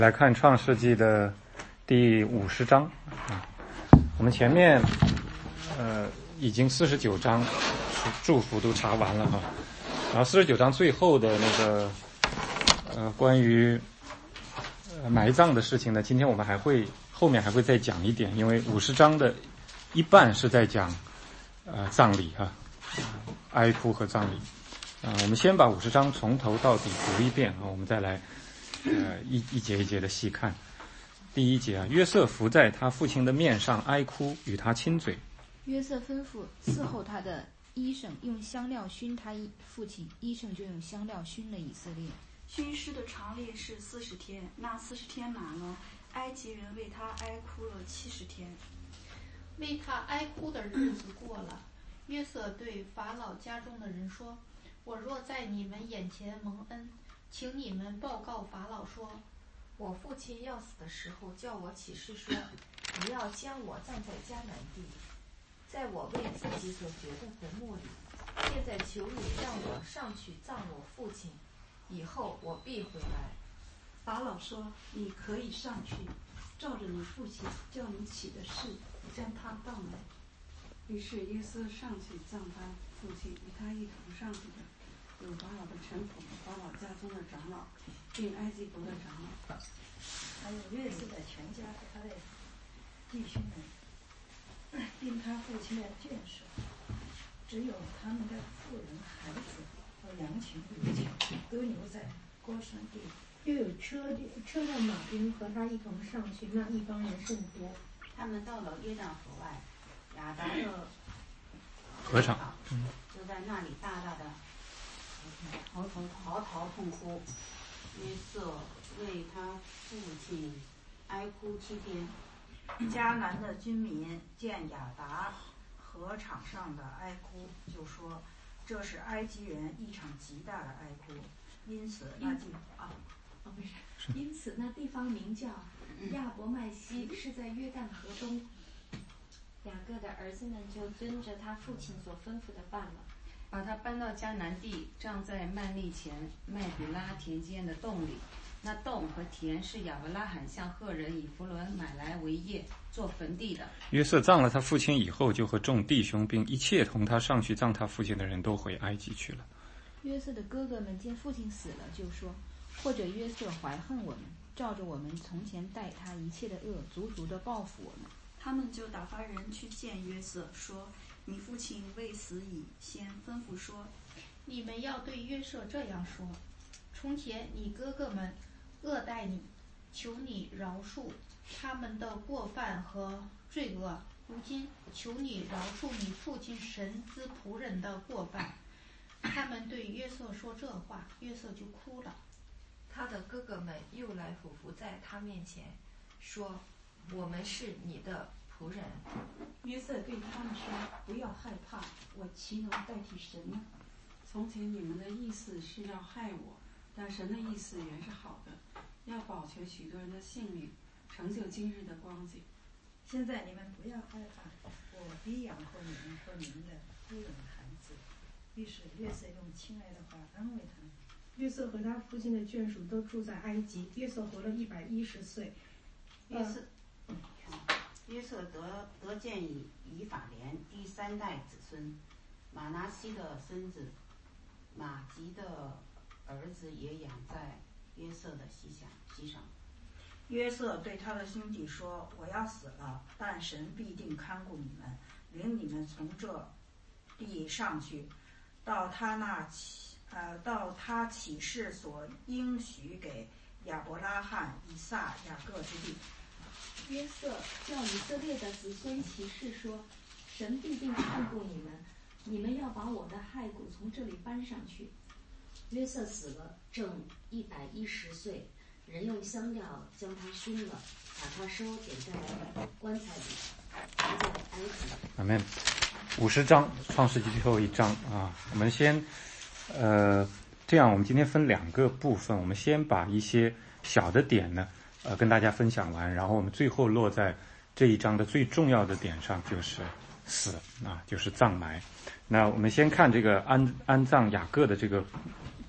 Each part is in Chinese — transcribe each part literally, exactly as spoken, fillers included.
来看创世纪的第五十章啊，我们前面呃已经四十九章祝福都查完了哈，然后四十九章最后的那个呃关于呃埋葬的事情呢，今天我们还会后面还会再讲一点，因为五十章的一半是在讲呃葬礼哈，哀哭和葬礼啊、呃，我们先把五十章从头到底读一遍啊，我们再来。呃，一一节一节的细看。第一节啊，约瑟伏在他父亲的面上哀哭，与他亲嘴。 约瑟吩咐伺候他的医生用香料熏他父亲，医生就用香料熏了以色列。 熏尸的常例是四十天，那四十天满了，埃及人为他哀哭了七十天。 为他哀哭的日子过了，约瑟对法老家中的人说：“我若在你们眼前蒙恩，请你们报告法老说， 我父亲要死的时候，叫我起誓说，你要将我葬在迦南地，在我为自己所掘的坟墓里。现在求你让我上去葬我父亲，以后我必回来。” 法老说：“你可以上去，照着你父亲叫你起的誓，将他葬来。” 于是约瑟上去葬他父亲，与他一同上去的有法老的臣仆、法老家中的长老，并埃及国的长老， 还有约瑟的全家和他的弟兄们，并他父亲的眷属，只有他们的妇人、孩子和羊群、牛群都留在歌山地。 又有车车的马兵和他一同上去，那一帮人甚多。 他们到了约旦河外，亚达的河场， 就在那里大大的嚎啕嚎啕痛哭。约瑟为他父亲哀哭七天。 迦南的军民见亚达河场上的哀哭，就说这是埃及人一场极大的哀哭，因此那地啊哦不是，因此那地方名叫亚伯麦西，是在约旦河东。 雅各的儿子们就遵着他父亲所吩咐的办了， 把他搬到迦南地，葬在曼利前麦比拉田间的洞里。那洞和田是亚伯拉罕向赫人以弗伦买来为业，做坟地的。 约瑟葬了他父亲以后，就和众弟兄并一切同他上去葬他父亲的人都回埃及去了。 约瑟的哥哥们见父亲死了，就说：或者约瑟怀恨我们，照着我们从前待他一切的恶，足足的报复我们。 他们就打发人去见约瑟，说：你父亲未死以先吩咐说， 你们要对约瑟这样说：从前你哥哥们恶待你，求你饶恕他们的过犯和罪恶，如今求你饶恕你父亲神之仆人的过犯。他们对约瑟说这话，约瑟就哭了。 他的哥哥们又来俯伏在他面前，说：我们是你的仆人。 约瑟对他们说：不要害怕，我岂能代替神呢？ 从前你们的意思是要害我，但神的意思原是好的，要保全许多人的性命，成就今日的光景。 现在你们不要害怕，我必养活你们和你们的夫人孩子。于是约瑟用亲爱的话安慰他们。 约瑟和他父亲的眷属都住在埃及。约瑟活了一百一十岁。 约瑟，呃、约瑟得得见以以法莲第三代子孙，马拿西的孙子马吉的儿子也养在约瑟的膝下膝上。 约瑟对他的兄弟说：我要死了，但神必定看顾你们，领你们从这地上去，到他那起呃到他起誓所应许给亚伯拉罕、以撒、雅各之地。 约瑟叫以色列的子孙起誓说：神必定看顾你们，你们要把我的骸骨从这里搬上去。 约瑟死了，正一百一十岁，人用香料将他熏了，把他收捡在棺材里，埋在埃及。 阿门。五十章，创世纪最后一章啊，我们先呃这样，我们今天分两个部分，我们先把一些小的点呢呃跟大家分享完，然后我们最后落在这一章的最重要的点上，就是死啊，就是葬埋。那我们先看这个安安葬雅各的这个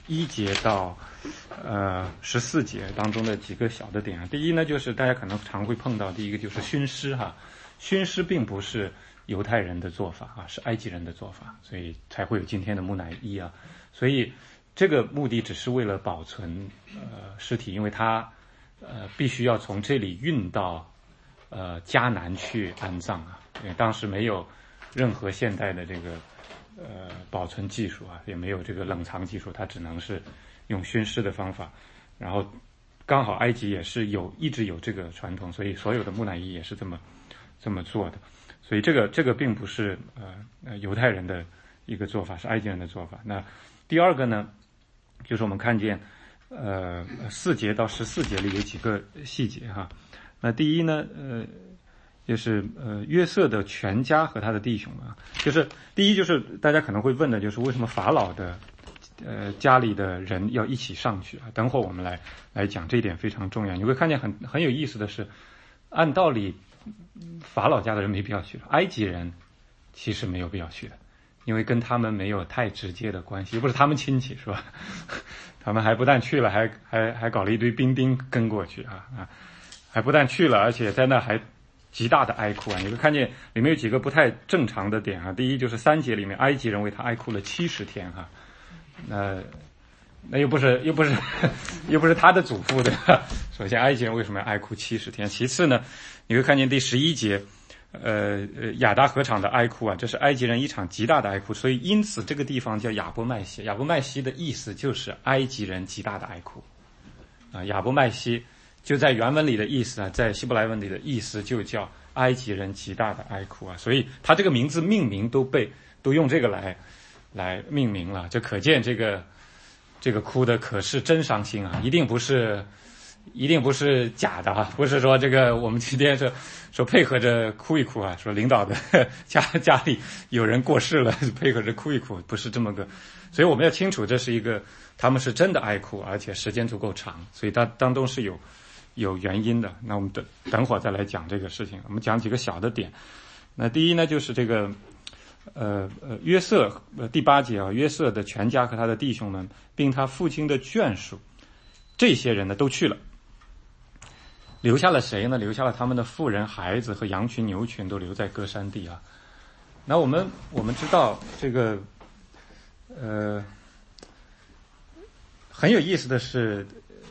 一节到呃十四节当中的几个小的点啊。第一呢，就是大家可能常会碰到，第一个就是熏尸哈，熏尸并不是犹太人的做法啊，是埃及人的做法，所以才会有今天的木乃伊啊。所以这个目的只是为了保存呃尸体，因为它呃必须要从这里运到呃迦南去安葬啊，因为当时没有任何现代的这个呃保存技术啊，也没有这个冷藏技术，它只能是用熏尸的方法。然后刚好埃及也是有一直有这个传统，所以所有的木乃伊也是这么这么做的。所以这个这个并不是呃呃犹太人的一个做法，是埃及人的做法。那第二个呢，就是我们看见呃四节到十四节里有几个细节哈。那第一呢，呃。就是呃约瑟的全家和他的弟兄啊，就是第一就是大家可能会问的就是为什么法老的呃家里的人要一起上去啊？等会儿我们来来讲这一点非常重要。你会看见很很有意思的是，按道理法老家的人没必要去，埃及人其实没有必要去的，因为跟他们没有太直接的关系，又不是他们亲戚是吧？他们还不但去了，还还还搞了一堆兵丁跟过去啊啊，还不但去了，而且在那还极大的哀哭啊！你会看见里面有几个不太正常的点啊。第一就是三节里面，埃及人为他哀哭了七十天哈、啊，那那又不是又不是又不是他的祖父对吧？首先，埃及人为什么要哀哭七十天？其次呢，你会看见第十一节，呃呃亚达河场的哀哭啊，这是埃及人一场极大的哀哭，所以因此这个地方叫亚伯麦西。亚伯麦西的意思就是埃及人极大的哀哭啊，亚伯麦西。就在原文里的意思啊，在希伯来文里的意思就叫埃及人极大的哀哭啊，所以他这个名字命名都被都用这个来来命名了，就可见这个这个哭的可是真伤心啊，一定不是一定不是假的啊，不是说这个我们今天说说配合着哭一哭啊，说领导的家家里有人过世了，配合着哭一哭，不是这么个，所以我们要清楚这是一个他们是真的哀哭，而且时间足够长，所以它当中是有。有原因的，那我们等等会儿再来讲这个事情。我们讲几个小的点。那第一呢，就是这个呃呃约瑟呃第八节啊，约瑟的全家和他的弟兄们，并他父亲的眷属，这些人呢都去了，留下了谁呢？留下了他们的妇人、孩子和羊群、牛群，都留在歌山地啊。那我们我们知道这个呃很有意思的是。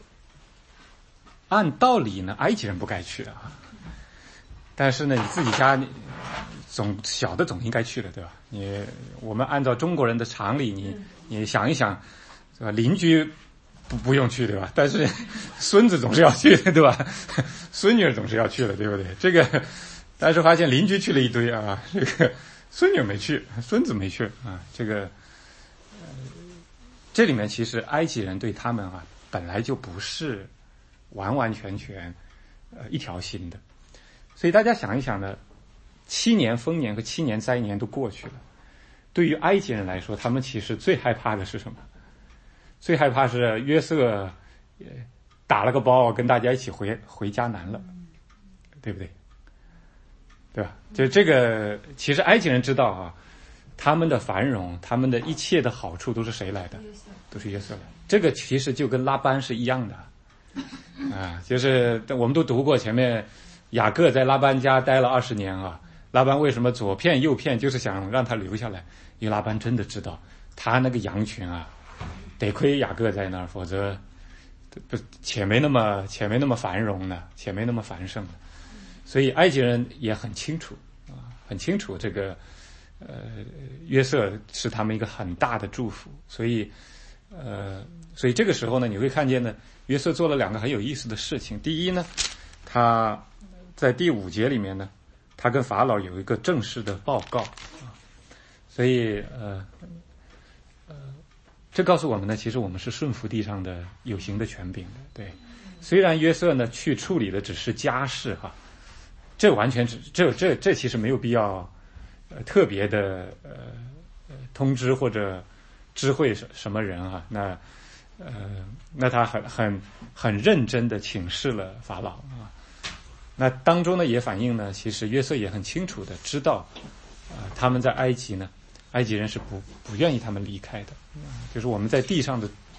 按道理呢，埃及人不该去的啊，但是呢，你自己家总小的总应该去了，对吧？你我们按照中国人的常理，你你想一想，是吧？邻居不不用去，对吧？但是孙子总是要去的，对吧？孙女总是要去的，对不对？这个，但是发现邻居去了一堆啊，这个孙女没去，孙子没去啊，这个，呃，这里面其实埃及人对他们啊本来就不是。完完全全，呃，一条心的，所以大家想一想呢，七年丰年和七年灾年都过去了，对于埃及人来说，他们其实最害怕的是什么？最害怕是约瑟打了个包，跟大家一起回回迦南了，对不对？对吧？就这个，其实埃及人知道啊，他们的繁荣，他们的一切的好处都是谁来的？都是约瑟来的。这个其实就跟拉班是一样的。啊，就是我们都读过前面，雅各在拉班家待了二十年啊。拉班为什么左骗右骗，就是想让他留下来？因为拉班真的知道，他那个羊群啊，得亏雅各在那儿，否则不且没那么且没那么繁荣呢，且没那么繁盛呢。所以埃及人也很清楚啊，很清楚这个呃约瑟是他们一个很大的祝福，所以呃，所以这个时候呢，你会看见呢。约瑟做了两个很有意思的事情。第一呢，他在第五节里面呢，他跟法老有一个正式的报告啊，所以呃呃，这告诉我们呢，其实我们是顺服地上的有形的权柄的。对，虽然约瑟呢去处理的只是家事哈，这完全只这这这其实没有必要呃特别的呃通知或者知会什什么人哈，那。呃，那他很很很认真的请示了法老啊，那当中呢也反映呢，其实约瑟也很清楚的知道，啊、呃，他们在埃及呢，埃及人是不不愿意他们离开的，就是我们在地上的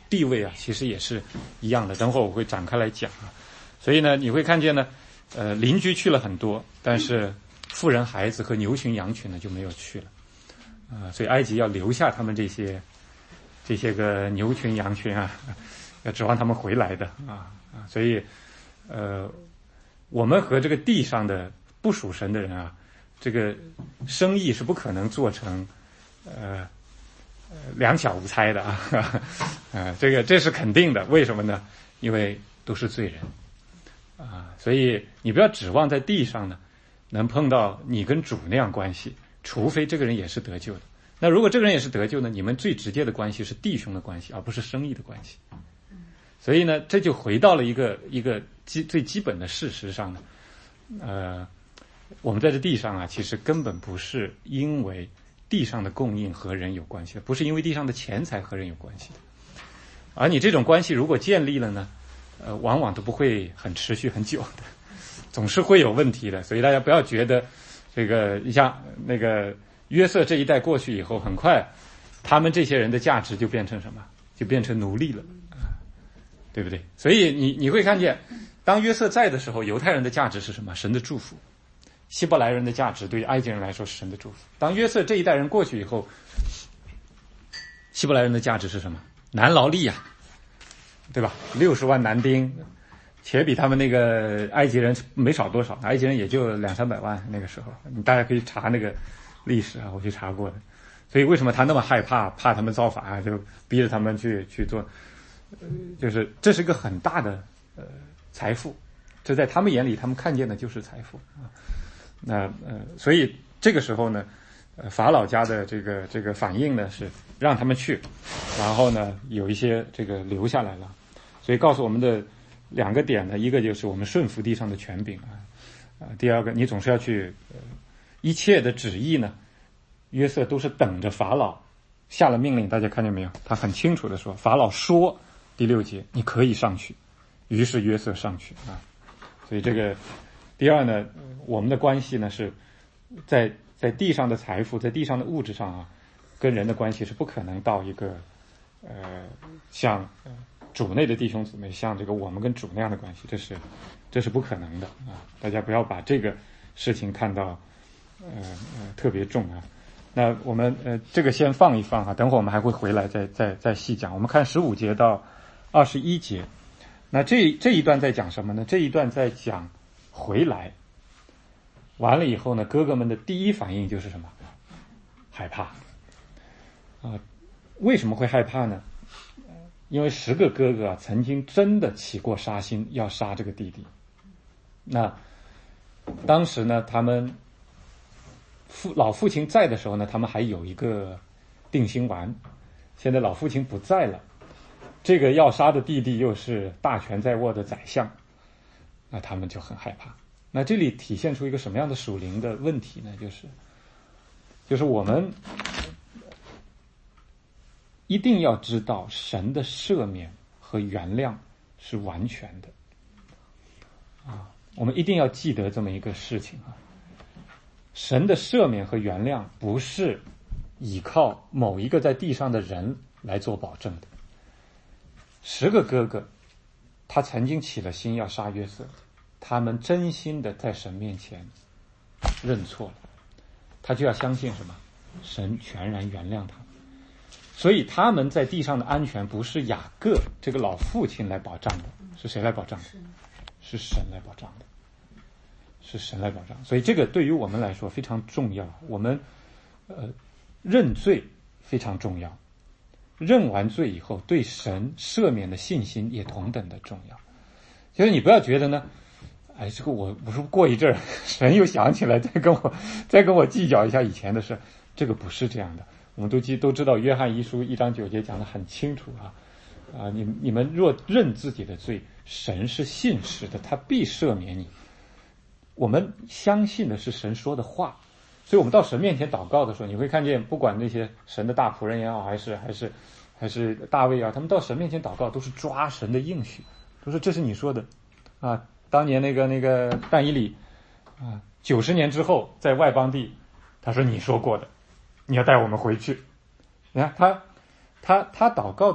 地位啊，其实也是一样的。等会儿我会展开来讲啊。所以呢，你会看见呢，呃，邻居去了很多，但是妇人、孩子和牛群、羊群呢就没有去了。啊、呃，所以埃及要留下他们这些这些个牛群、羊群啊，要指望他们回来的啊啊。所以，呃，我们和这个地上的不属神的人啊，这个生意是不可能做成呃。呃，两小无猜的啊，呃，这个这是肯定的。为什么呢？因为都是罪人啊，所以你不要指望在地上呢能碰到你跟主那样关系，除非这个人也是得救的。那如果这个人也是得救呢，你们最直接的关系是弟兄的关系，而不是生意的关系。所以呢，这就回到了一个一个基最基本的事实上呢，呃，我们在这地上啊，其实根本不是因为地上的供应和人有关系的，不是因为地上的钱财和人有关系的。而你这种关系如果建立了呢，呃，往往都不会很持续很久的，总是会有问题的。所以大家不要觉得这个像那个约瑟这一代过去以后，很快他们这些人的价值就变成什么？就变成奴隶了，对不对？所以你你会看见，当约瑟在的时候，犹太人的价值是什么？神的祝福。希伯来人的价值对于埃及人来说是神的祝福。当约瑟这一代人过去以后，希伯来人的价值是什么？男劳力啊，对吧？六十万男丁，且比他们那个埃及人没少多少，埃及人也就两三百万那个时候，你大家可以查那个历史啊，我去查过的。所以为什么他那么害怕，怕他们造反啊，就逼着他们去去做，呃，就是这是一个很大的呃财富，这在他们眼里，他们看见的就是财富啊。那呃，所以这个时候呢，呃，法老家的这个这个反应呢是让他们去，然后呢有一些这个留下来了，所以告诉我们的两个点呢，一个就是我们顺服地上的权柄啊，啊，第二个你总是要去，呃，一切的旨意呢，约瑟都是等着法老下了命令，大家看见没有？他很清楚的说，法老说第六节你可以上去，于是约瑟上去啊，所以这个。第二呢，我们的关系呢是在在地上的财富，在地上的物质上啊，跟人的关系是不可能到一个呃像主内的弟兄姊妹，像这个我们跟主那样的关系，这是这是不可能的啊！大家不要把这个事情看到呃呃特别重啊。那我们呃这个先放一放啊，等会儿我们还会回来再再再细讲。我们看十五节到二十一节，那这这一段在讲什么呢？这一段在讲。回来完了以后呢，哥哥们的第一反应就是什么？害怕啊、呃！为什么会害怕呢？因为十个哥哥啊，曾经真的起过杀心，要杀这个弟弟。那当时呢，他们父老父亲在的时候呢，他们还有一个定心丸。现在老父亲不在了，这个要杀的弟弟又是大权在握的宰相。那他们就很害怕。那这里体现出一个什么样的属灵的问题呢？就是，就是我们一定要知道神的赦免和原谅是完全的。啊，我们一定要记得这么一个事情啊。神的赦免和原谅不是依靠某一个在地上的人来做保证的。十个哥哥。他曾经起了心要杀约瑟，他们真心的在神面前认错了，他就要相信什么？神全然原谅他们。所以他们在地上的安全不是雅各这个老父亲来保障的，是谁来保障的？是神来保障的，是神来保障。所以这个对于我们来说非常重要，我们呃认罪非常重要。认完罪以后，对神赦免的信心也同等的重要。就是你不要觉得呢，哎，这个我我说过一阵儿，神又想起来再跟我再跟我计较一下以前的事，这个不是这样的。我们都记都知道，约翰一书一章九节讲得很清楚啊啊！你你们若认自己的罪，神是信实的，他必赦免你。我们相信的是神说的话。所以我们到神面前祷告的时候，你会看见，不管那些神的大仆人也好，还是还是还是大卫啊，他们到神面前祷告都是抓神的应许，都说这是你说的啊。当年那个那个但以理啊，九十年之后在外邦地，他说你说过的，你要带我们回去。你看他他他祷告的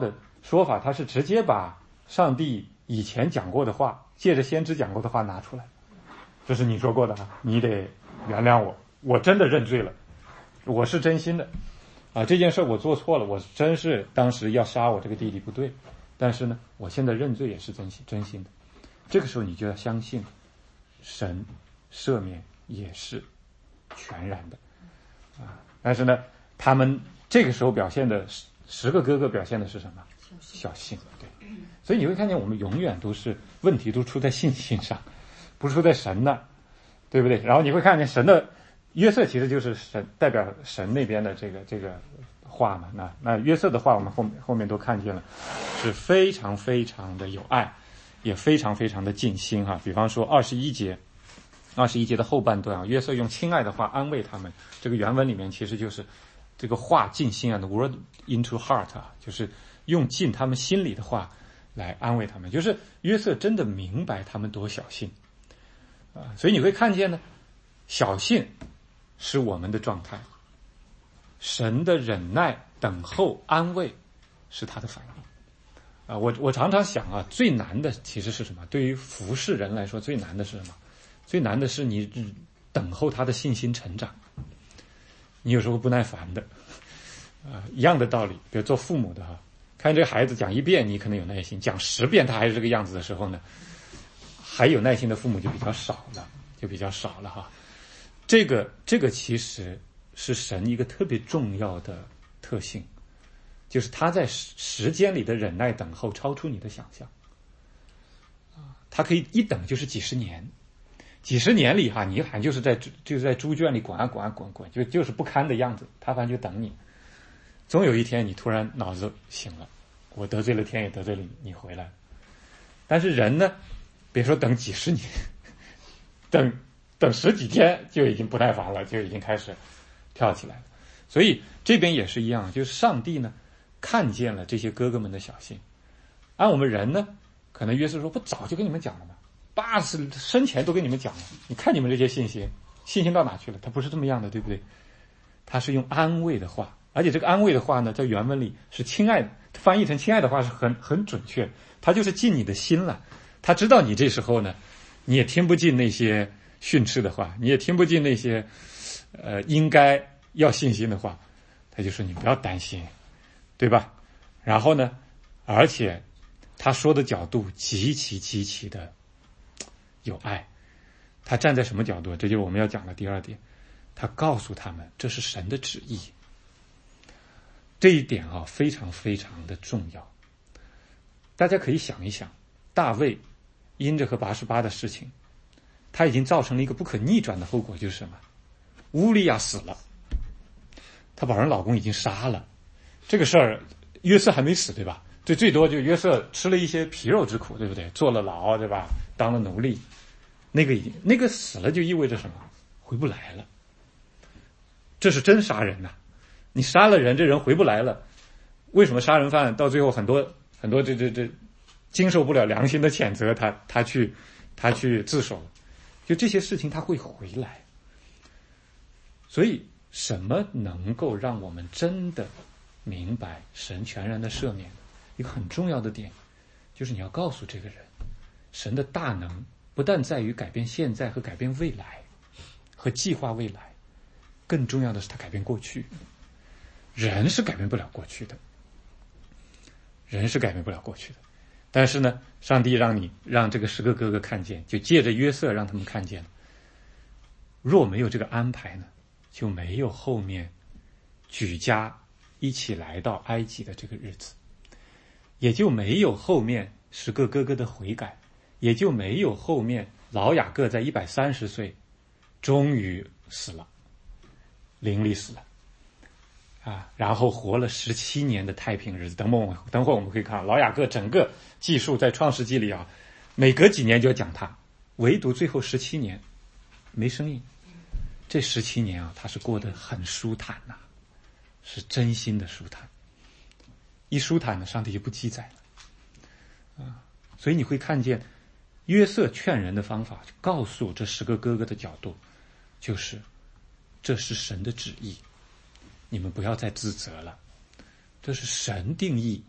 说法，他是直接把上帝以前讲过的话，借着先知讲过的话拿出来。这是你说过的啊，你得原谅我，我真的认罪了，我是真心的啊，这件事我做错了，我真是当时要杀我这个弟弟不对，但是呢，我现在认罪也是真心真心的。这个时候你就要相信，神赦免也是全然的啊。但是呢，他们这个时候表现的十个哥哥表现的是什么？小信。对，所以你会看见我们永远都是问题都出在信心上，不是出在神那，对不对？然后你会看见神的约瑟其实就是神代表神那边的这个这个话嘛。那那约瑟的话我们后面后面都看见了，是非常非常的有爱，也非常非常的尽心哈。比方说二十一节，二十一节的后半段啊，约瑟用亲爱的话安慰他们。这个原文里面其实就是这个话尽心啊 ，the word into heart 啊，就是用尽他们心里的话来安慰他们。就是约瑟真的明白他们多小信啊，所以你会看见呢，小信是我们的状态，神的忍耐、等候、安慰是他的反应啊。我我常常想啊，最难的其实是什么？对于服侍人来说，最难的是什么？最难的是你等候他的信心成长。你有时候不耐烦的啊，一样的道理。比如做父母的哈，看这个孩子讲一遍你可能有耐心，讲十遍他还是这个样子的时候呢，还有耐心的父母就比较少了，就比较少了哈。这个这个其实是神一个特别重要的特性，就是他在时间里的忍耐等候超出你的想象啊，他可以一等就是几十年。几十年里哈，你好像就是在就是在猪圈里滚啊滚啊滚滚，就就是不堪的样子，他反正就等你。总有一天你突然脑子醒了，我得罪了天也得罪了你，你回来。但是人呢，别说等几十年，等等十几天就已经不耐烦了，就已经开始跳起来了。所以这边也是一样，就是上帝呢看见了这些哥哥们的小信，按我们人呢，可能约瑟说不早就跟你们讲了吗？八十生前都跟你们讲了，你看你们这些信心，信心到哪去了？他不是这么样的，对不对？他是用安慰的话，而且这个安慰的话呢，在原文里是亲爱的，翻译成亲爱的话是很很准确。他就是进你的心了，他知道你这时候呢，你也听不进那些训斥的话，你也听不进那些呃应该要信心的话，他就说你不要担心，对吧？然后呢，而且他说的角度极其极其的有爱，他站在什么角度？这就是我们要讲的第二点。他告诉他们这是神的旨意，这一点啊非常非常的重要。大家可以想一想，大卫因着和拔示巴的事情，他已经造成了一个不可逆转的后果，就是什么？乌利亚死了，他把人老公已经杀了，这个事儿约瑟还没死，对吧？最最多就约瑟吃了一些皮肉之苦，对不对？坐了牢，对吧？当了奴隶，那个已经那个死了就意味着什么？回不来了。这是真杀人呐、啊！你杀了人，这人回不来了。为什么杀人犯到最后很多很多这这这经受不了良心的谴责，他他去他去自首？就这些事情他会回来。所以什么能够让我们真的明白神全然的赦免？一个很重要的点，就是你要告诉这个人，神的大能不但在于改变现在和改变未来，和计划未来，更重要的是他改变过去。人是改变不了过去的，人是改变不了过去的。但是呢，上帝让你让这个十个哥哥看见，就借着约瑟让他们看见。若没有这个安排呢，就没有后面举家一起来到埃及的这个日子，也就没有后面十个哥哥的悔改，也就没有后面老雅各在一百三十岁终于死了，灵里死了啊，然后活了十七年的太平日子。等会儿等会儿我们可以看老雅各整个记述在创世纪里啊，每隔几年就要讲他，唯独最后十七年没声音。这十七年啊，他是过得很舒坦呐、啊，是真心的舒坦。一舒坦呢，上帝就不记载了啊。所以你会看见约瑟劝人的方法，告诉这十个哥哥的角度，就是这是神的旨意，你们不要再自责了，这是神定义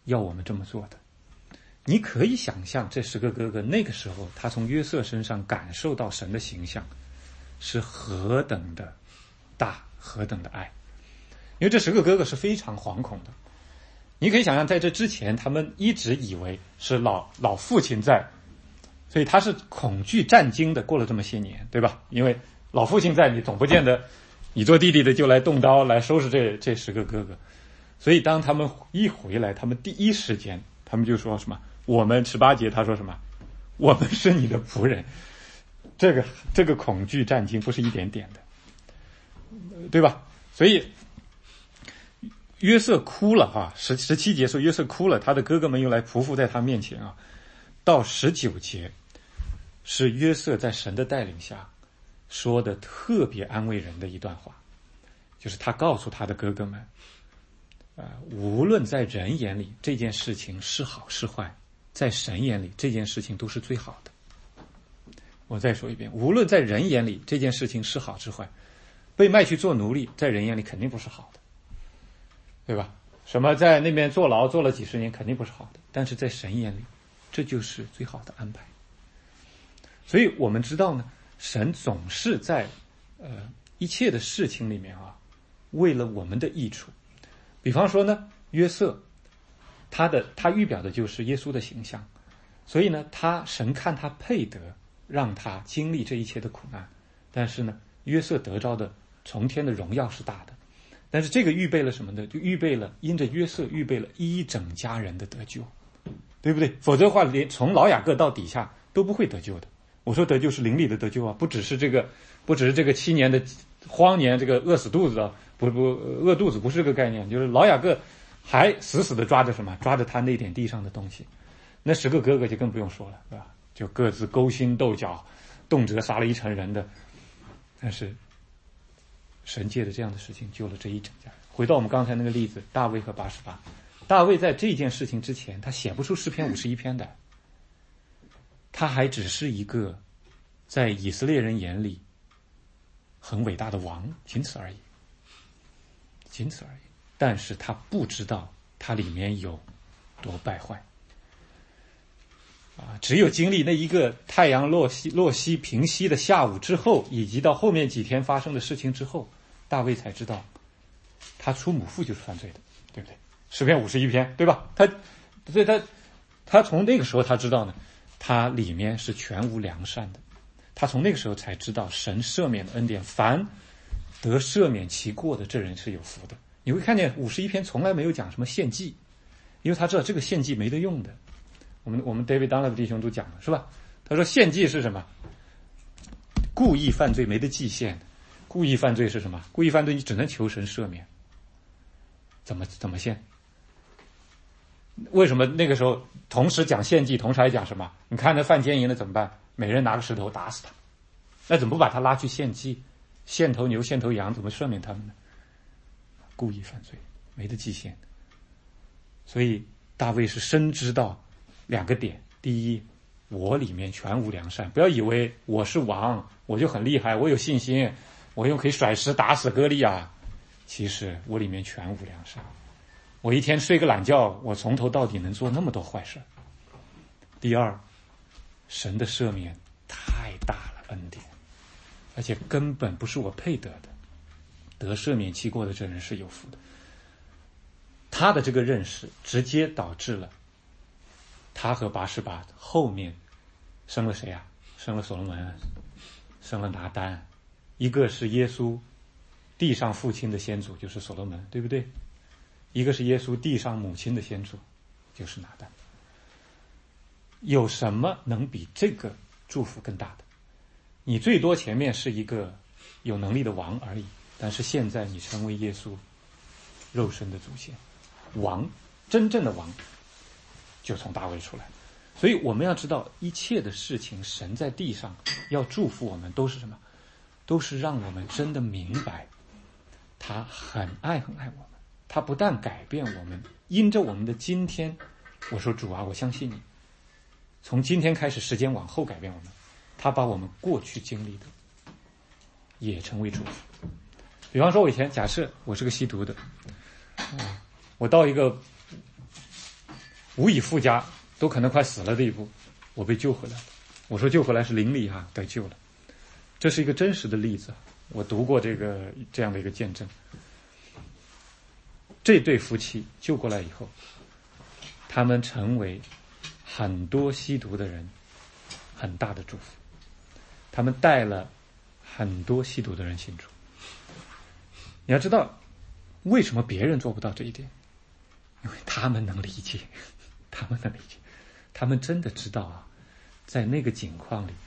要我们这么做的。你可以想象这十个哥哥那个时候他从约瑟身上感受到神的形象是何等的大，何等的爱。因为这十个哥哥是非常惶恐的，你可以想象在这之前他们一直以为是老老父亲在，所以他是恐惧战惊的过了这么些年，对吧？因为老父亲在，你总不见得你做弟弟的就来动刀来收拾这这十个哥哥。所以当他们一回来，他们第一时间他们就说什么，我们十八节他说什么，我们是你的仆人。这个这个恐惧战惊不是一点点的，对吧？所以约瑟哭了哈，十十七节说约瑟哭了，他的哥哥们又来匍匐在他面前啊。到十九节是约瑟在神的带领下说的特别安慰人的一段话，就是他告诉他的哥哥们，呃，无论在人眼里这件事情是好是坏，在神眼里这件事情都是最好的。我再说一遍，无论在人眼里这件事情是好是坏，被卖去做奴隶在人眼里肯定不是好的，对吧？什么在那边坐牢坐了几十年肯定不是好的，但是在神眼里这就是最好的安排。所以我们知道呢，神总是在呃一切的事情里面啊，为了我们的益处。比方说呢，约瑟他的他预表的就是耶稣的形象，所以呢他神看他配得让他经历这一切的苦难，但是呢约瑟得着的从天的荣耀是大的，但是这个预备了什么呢？就预备了因着约瑟预备了一整家人的得救，对不对？否则的话连从老雅各到底下都不会得救的。我说得救是灵里的得救啊，不只是这个不只是这个七年的荒年这个饿死肚子啊，不不饿肚子不是这个概念，就是老雅各还死死的抓着什么？抓着他那点地上的东西。那十个哥哥就更不用说了，是吧？就各自勾心斗角，动辄杀了一城人的。但是神借着这样的事情救了这一整家人。回到我们刚才那个例子，大卫和八十八，大卫在这件事情之前他写不出诗篇五十一篇的，他还只是一个在以色列人眼里很伟大的王，仅此而已，仅此而已。但是他不知道他里面有多败坏啊！只有经历那一个太阳落西落西平西的下午之后，以及到后面几天发生的事情之后，大卫才知道他出母腹就是犯罪的，对不对？诗篇五十一篇，对吧？他所以他他从那个时候他知道呢，他里面是全无良善的。他从那个时候才知道神赦免的恩典，凡得赦免其过的这人是有福的。你会看见五十一篇从来没有讲什么献祭，因为他知道这个献祭没得用的。我们我们 David Dunlap 弟兄都讲了，是吧？他说献祭是什么？故意犯罪没得祭献。故意犯罪是什么？故意犯罪你只能求神赦免。怎么怎么献？为什么那个时候同时讲献祭，同时还讲什么？你看那犯奸淫的怎么办？每人拿个石头打死他。那怎么不把他拉去献祭？献头牛献头羊怎么赦免他们呢？故意犯罪没得祭献。所以大卫是深知道两个点，第一，我里面全无良善，不要以为我是王我就很厉害，我有信心，我又可以甩石打死歌利亚，其实我里面全无良善。我一天睡个懒觉，我从头到底能做那么多坏事。第二，神的赦免太大了，恩典，而且根本不是我配得的，得赦免其过的这人是有福的。他的这个认识直接导致了他和拔示巴后面生了谁啊？生了所罗门，生了拿单，一个是耶稣地上父亲的先祖，就是所罗门，对不对？一个是耶稣地上母亲的先祖，就是拿单。有什么能比这个祝福更大的？你最多前面是一个有能力的王而已，但是现在你成为耶稣肉身的祖先，王，真正的王就从大卫出来。所以我们要知道一切的事情，神在地上要祝福我们都是什么？都是让我们真的明白他很爱很爱我们，他不但改变我们，因着我们的今天，我说主啊，我相信你，从今天开始时间往后改变我们，他把我们过去经历的也成为祝福。比方说我以前假设我是个吸毒的，嗯，我到一个无以复加，都可能快死了的地步，我被救回来了。我说救回来是灵里啊，得救了。这是一个真实的例子，我读过这个这样的一个见证。这对夫妻救过来以后，他们成为很多吸毒的人很大的祝福，他们带了很多吸毒的人信主。你要知道为什么别人做不到这一点，因为他们能理解，他们能理解，他们真的知道啊，在那个境况里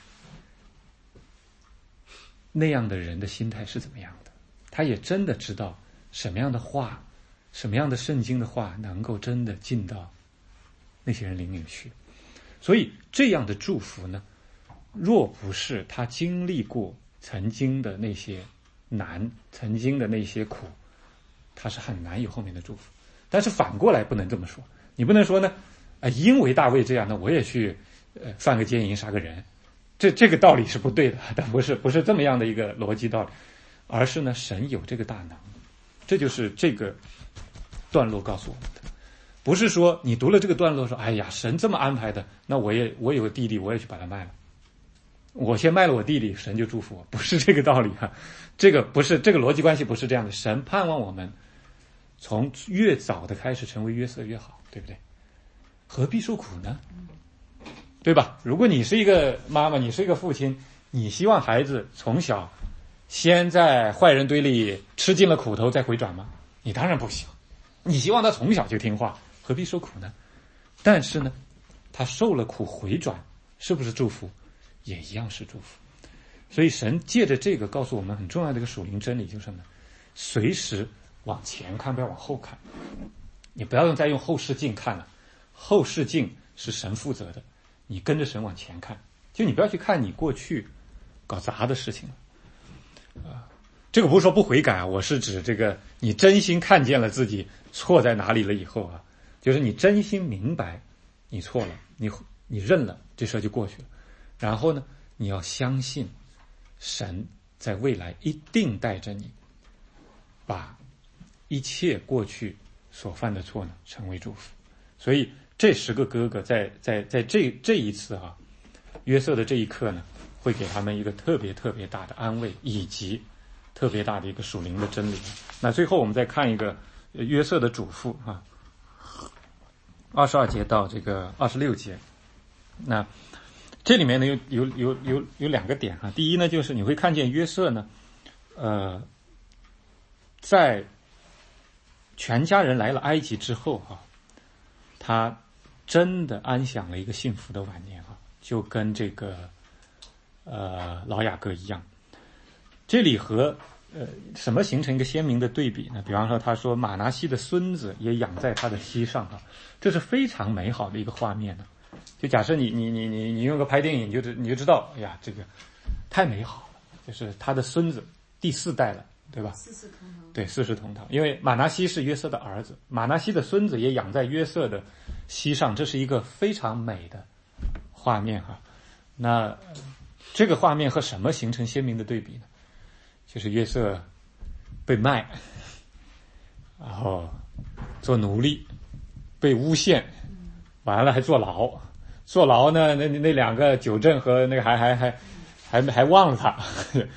那样的人的心态是怎么样的，他也真的知道什么样的话，什么样的圣经的话能够真的进到那些人灵里去。所以这样的祝福呢，若不是他经历过曾经的那些难，曾经的那些苦，他是很难有后面的祝福。但是反过来不能这么说，你不能说呢，呃，因为大卫这样呢，我也去呃犯个奸淫杀个人，这这个道理是不对的，但不是不是这么样的一个逻辑道理，而是呢，神有这个大能，这就是这个段落告诉我们的。不是说你读了这个段落说，哎呀，神这么安排的，那我也我有个弟弟，我也去把他卖了，我先卖了我弟弟，神就祝福我，不是这个道理哈、啊，这个不是这个逻辑关系不是这样的。神盼望我们从越早的开始成为约瑟越好，对不对？何必受苦呢？对吧？如果你是一个妈妈，你是一个父亲，你希望孩子从小先在坏人堆里吃尽了苦头再回转吗？你当然不行。你希望他从小就听话，何必受苦呢？但是呢，他受了苦回转，是不是祝福？也一样是祝福。所以神借着这个告诉我们很重要的一个属灵真理，就是什么？随时往前看，不要往后看。你不要用再用后视镜看了，后视镜是神负责的，你跟着神往前看，就你不要去看你过去搞砸的事情了。啊，这个不是说不悔改啊，我是指这个你真心看见了自己错在哪里了以后啊，就是你真心明白你错了，你你认了，这事儿就过去了。然后呢，你要相信神在未来一定带着你，把一切过去所犯的错呢成为祝福。所以这十个哥哥在在在这这一次啊，约瑟的这一刻呢，会给他们一个特别特别大的安慰，以及特别大的一个属灵的真理。那最后我们再看一个约瑟的嘱咐啊，二十二节到这个二十六节。那这里面呢有有有有有两个点啊。第一呢，就是你会看见约瑟呢，呃，在全家人来了埃及之后哈、啊，他真的安享了一个幸福的晚年啊，就跟这个呃老雅各一样。这里和呃什么形成一个鲜明的对比呢？比方说他说马拿西的孙子也养在他的膝上啊，这是非常美好的一个画面呢。就假设你你你你你用个拍电影，你就你就知道，哎呀，这个太美好了，就是他的孙子第四代了，对吧？ 四世同堂。对， 四世同堂。因为马拿西是约瑟的儿子，马拿西的孙子也养在约瑟的膝上，这是一个非常美的画面哈。那这个画面和什么形成鲜明的对比呢？就是约瑟被卖，然后做奴隶，被诬陷，完了还坐牢。坐牢呢，那那两个九正和那个还还还还还忘了他。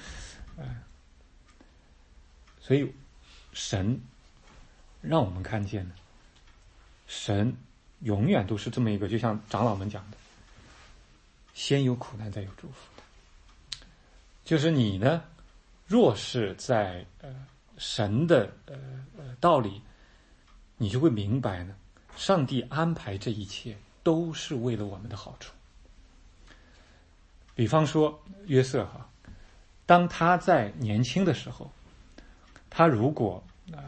所以神让我们看见呢，神永远都是这么一个，就像长老们讲的，先有苦难再有祝福的。就是你呢，若是在呃神的呃呃道理，你就会明白呢，上帝安排这一切都是为了我们的好处。比方说约瑟哈，当他在年轻的时候，他如果呃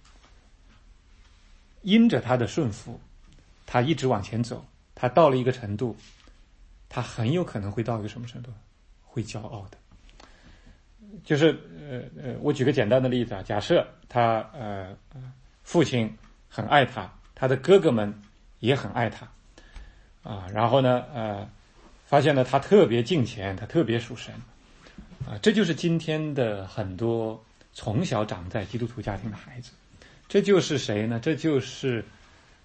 因着他的顺服，他一直往前走，他到了一个程度，他很有可能会到一个什么程度？会骄傲的。就是呃呃，我举个简单的例子啊，假设他呃父亲很爱他，他的哥哥们也很爱他啊，然后呢呃发现呢他特别敬虔，他特别属神啊，这就是今天的很多从小长在基督徒家庭的孩子。这就是谁呢？这就是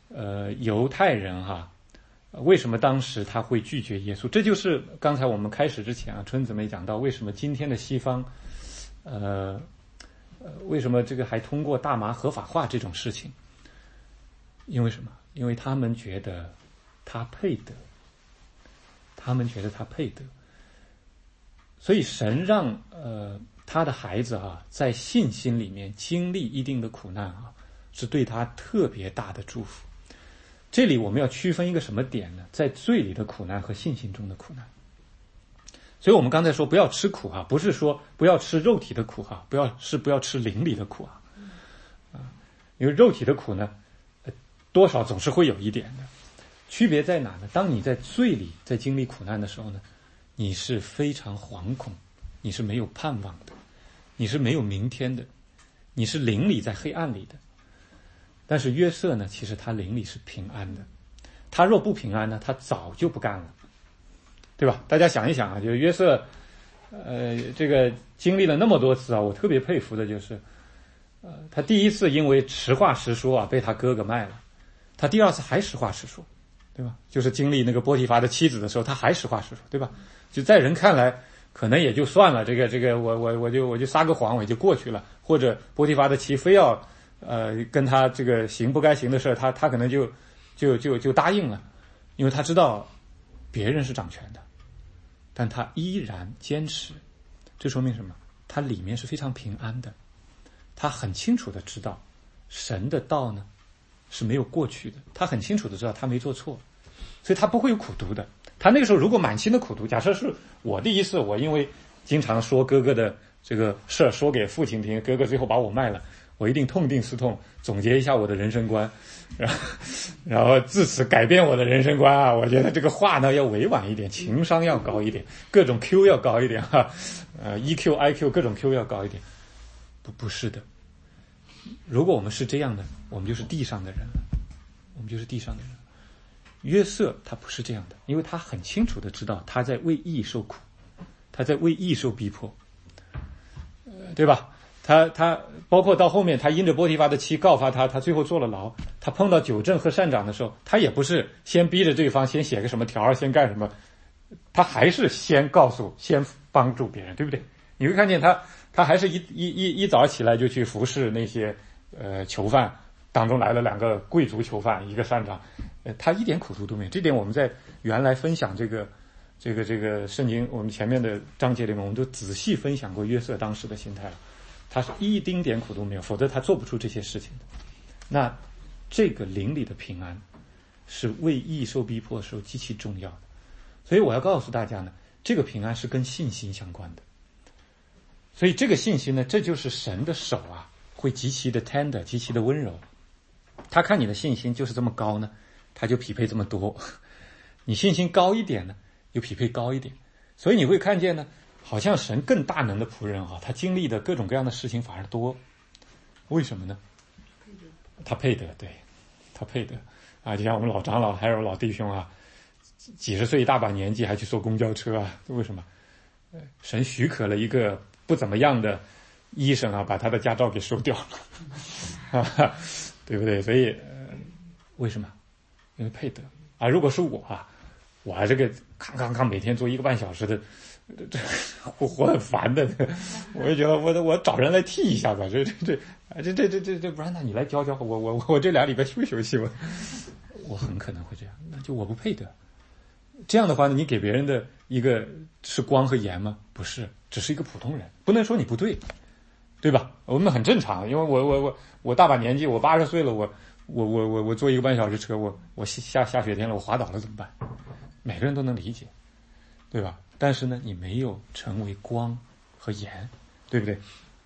呃犹太人哈、啊，为什么当时他会拒绝耶稣？这就是刚才我们开始之前啊，春姊妹讲到为什么今天的西方，呃呃，为什么这个还通过大麻合法化这种事情？因为什么？因为他们觉得他配得，他们觉得他配得，所以神让呃他的孩子啊，在信心里面经历一定的苦难啊，是对他特别大的祝福。这里我们要区分一个什么点呢？在罪里的苦难和信心中的苦难。所以我们刚才说不要吃苦哈、啊，不是说不要吃肉体的苦哈、啊，不要是不要吃灵里的苦啊，啊，因为肉体的苦呢，呃、多少总是会有一点的。区别在哪呢？当你在罪里在经历苦难的时候呢，你是非常惶恐，你是没有盼望的，你是没有明天的，你是灵里在黑暗里的。但是约瑟呢，其实他灵里是平安的，他若不平安呢，他早就不干了，对吧？大家想一想啊，就是约瑟，呃，这个经历了那么多次啊，我特别佩服的就是，呃，他第一次因为实话实说啊，被他哥哥卖了，他第二次还实话实说，对吧？就是经历那个波提乏的妻子的时候，他还实话实说，对吧？就在人看来，可能也就算了，这个这个，我我我就我就撒个谎，我就过去了，或者波提乏的妻非要。呃，跟他这个行不该行的事，他他可能就就就就答应了，因为他知道别人是掌权的，但他依然坚持，这说明什么？他里面是非常平安的，他很清楚的知道神的道呢是没有过去的，他很清楚的知道他没做错，所以他不会有苦毒的。他那个时候如果满心的苦毒，假设是我第一次，我因为经常说哥哥的这个事儿说给父亲听，哥哥最后把我卖了。我一定痛定思痛，总结一下我的人生观，然后，然后自此改变我的人生观啊！我觉得这个话呢要委婉一点，情商要高一点，各种 Q 要高一点哈，呃 E Q、I Q 各种 Q 要高一点。不，不是的。如果我们是这样的，我们就是地上的人了，我们就是地上的人。约瑟他不是这样的，因为他很清楚的知道他在为义受苦，他在为义受逼迫，呃，对吧？他他包括到后面，他因着波提乏的妻告发他，他最后坐了牢。他碰到酒政和善长的时候，他也不是先逼着对方先写个什么条，先干什么，他还是先告诉、先帮助别人，对不对？你会看见他，他还是一一一一早起来就去服侍那些呃囚犯，当中来了两个贵族囚犯，一个善长，呃，他一点苦毒都没有。这点我们在原来分享这个这个这个圣经我们前面的章节里面，我们都仔细分享过约瑟当时的心态了。他是一丁点苦都没有，否则他做不出这些事情的。那这个灵里的平安是为义受逼迫的时候极其重要的。所以我要告诉大家呢，这个平安是跟信心相关的。所以这个信心呢，这就是神的手啊，会极其的 tender， 极其的温柔。他看你的信心就是这么高呢，他就匹配这么多。你信心高一点呢，就匹配高一点。所以你会看见呢，好像神更大能的仆人啊，他经历的各种各样的事情反而多，为什么呢？他配得，对，他配得啊！就像我们老长老还有老弟兄啊，几十岁一大把年纪还去坐公交车啊，为什么？神许可了一个不怎么样的医生啊，把他的驾照给收掉了，对不对？所以、呃、为什么？因为配得啊！如果是我啊，我还这个康康康每天坐一个半小时的。这我我很烦的，我就觉得我我找人来替一下吧，这这这这这这这这不然那你来教教我我我这俩礼拜休休息吧，我很可能会这样，那就我不配得。这样的话呢，你给别人的一个是光和盐吗？不是，只是一个普通人，不能说你不对，对吧？我们很正常，因为我我我我大把年纪，我八十岁了，我我我我我坐一个半小时车，我我下下雪天了，我滑倒了怎么办？每个人都能理解，对吧？但是呢，你没有成为光和盐，对不对？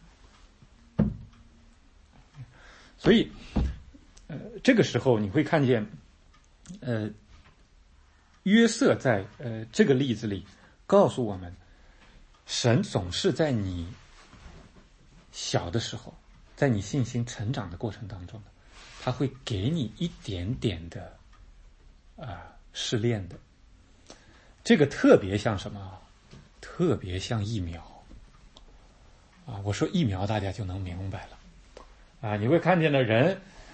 所以，呃，这个时候你会看见，呃，约瑟在呃这个例子里告诉我们，神总是在你小的时候，在你信心成长的过程当中呢，他会给你一点点的啊、呃、试炼的。这个特别像什么？特别像疫苗啊！我说疫苗，大家就能明白了啊！你会看见的人，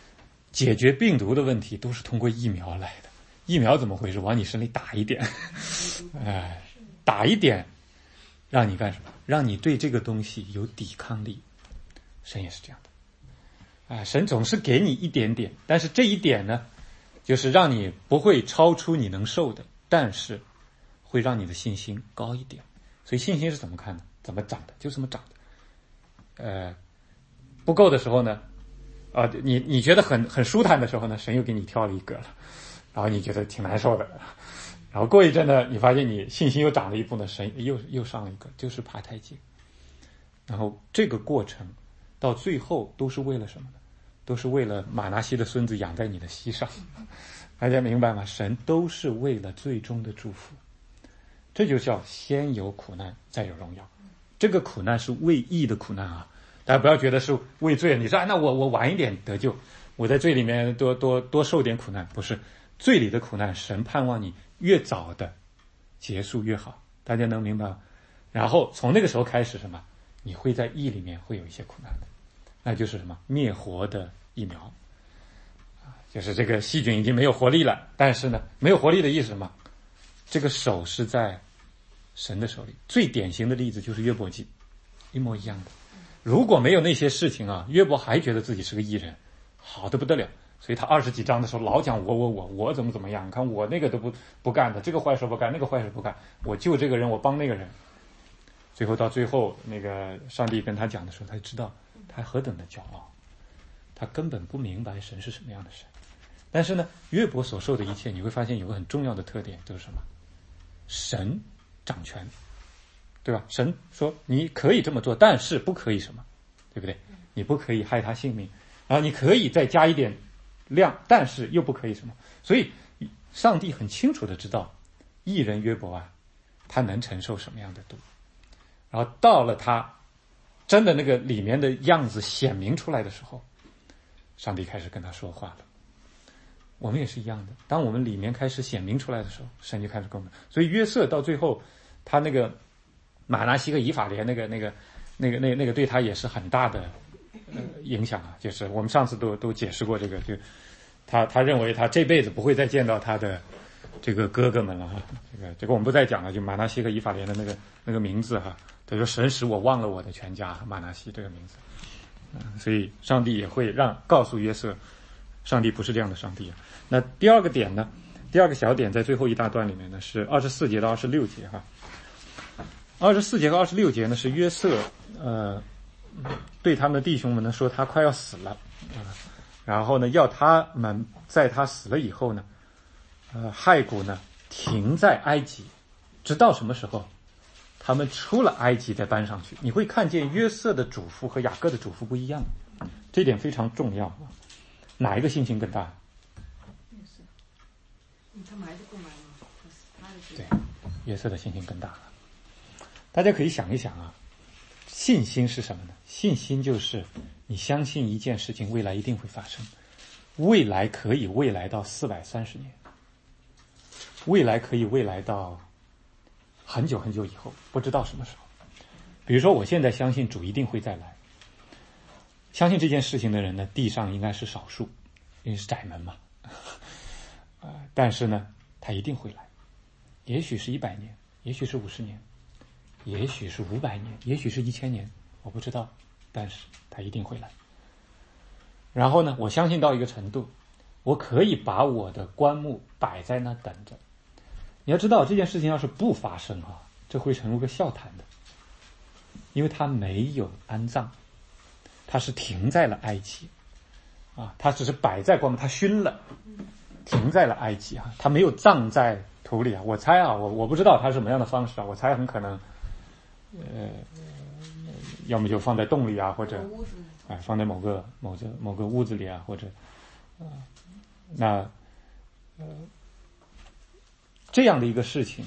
解决病毒的问题都是通过疫苗来的。疫苗怎么回事？往你身里打一点，哎，打一点，让你干什么？让你对这个东西有抵抗力。神也是这样的，啊，神总是给你一点点，但是这一点呢，就是让你不会超出你能受的，但是会让你的信心高一点。所以信心是怎么看的？怎么长的？就这么长的。呃，不够的时候呢，啊、呃，你你觉得很很舒坦的时候呢，神又给你挑了一个了，然后你觉得挺难受的，然后过一阵呢，你发现你信心又长了一步呢，神又又上了一个，就是爬台阶。然后这个过程到最后都是为了什么呢？都是为了马拿西的孙子养在你的膝上。大家明白吗？神都是为了最终的祝福。这就叫先有苦难再有荣耀。这个苦难是为义的苦难啊，大家不要觉得是为罪。你说、啊、那我我晚一点得救，我在罪里面多多多受点苦难，不是罪里的苦难，神盼望你越早的结束越好。大家能明白吗？然后从那个时候开始什么？你会在义里面会有一些苦难的，那就是什么？灭活的疫苗，就是这个细菌已经没有活力了，但是呢，没有活力的意思是什么？这个手是在神的手里。最典型的例子就是约伯记，一模一样的。如果没有那些事情啊，约伯还觉得自己是个义人，好的不得了。所以他二十几章的时候老讲我我我我怎么怎么样，看我那个都不不干的，这个坏事不干，那个坏事不干，我救这个人，我帮那个人。最后到最后，那个上帝跟他讲的时候，他就知道他何等的骄傲，他根本不明白神是什么样的神。但是呢，约伯所受的一切，你会发现有个很重要的特点，就是什么？神掌权，对吧？神说你可以这么做，但是不可以什么，对不对？你不可以害他性命，然后你可以再加一点量，但是又不可以什么。所以上帝很清楚的知道，义人约伯啊，他能承受什么样的度。然后到了他真的那个里面的样子显明出来的时候，上帝开始跟他说话了。我们也是一样的，当我们里面开始显明出来的时候，神就开始跟我们。所以约瑟到最后，他那个马拿西和以法莲那个那个那个那个那个对他也是很大的呃影响啊。就是我们上次都都解释过这个，就他他认为他这辈子不会再见到他的这个哥哥们了哈。这个这个我们不再讲了，就马拿西和以法莲的那个那个名字哈。他说神使我忘了我的全家，马拿西这个名字。嗯，所以上帝也会让告诉约瑟，上帝不是这样的上帝啊。那第二个点呢，第二个小点在最后一大段里面呢，是二十四节到二十六节哈。二十四节和二十六节呢，是约瑟呃对他们的弟兄们呢说他快要死了啊、呃，然后呢要他们在他死了以后呢，呃骸骨呢停在埃及，直到什么时候？他们出了埃及再搬上去。你会看见约瑟的嘱咐和雅各的嘱咐不一样，这点非常重要。哪一个信心更大？ 约瑟，他埋的更埋了。 对，约瑟的信心更大了。大家可以想一想啊，信心是什么呢？信心就是你相信一件事情未来一定会发生，未来可以未来到四百三十年，未来可以未来到很久很久以后，不知道什么时候。比如说我现在相信主一定会再来，相信这件事情的人呢，地上应该是少数，因为是窄门嘛、呃、但是呢他一定会来，也许是一百年，也许是五十年，也许是五百年，也许是一千年，我不知道，但是他一定会来。然后呢我相信到一个程度，我可以把我的棺木摆在那等着。你要知道这件事情要是不发生啊，这会成为个笑谈的，因为他没有安葬，他是停在了埃及啊，他只是摆在棺木，他熏了，停在了埃及啊，他没有葬在土里啊。我猜啊，我我不知道他是什么样的方式啊，我猜很可能，呃，要么就放在洞里啊，或者哎、呃、放在某个某个某个屋子里啊，或者啊、呃，那呃。这样的一个事情，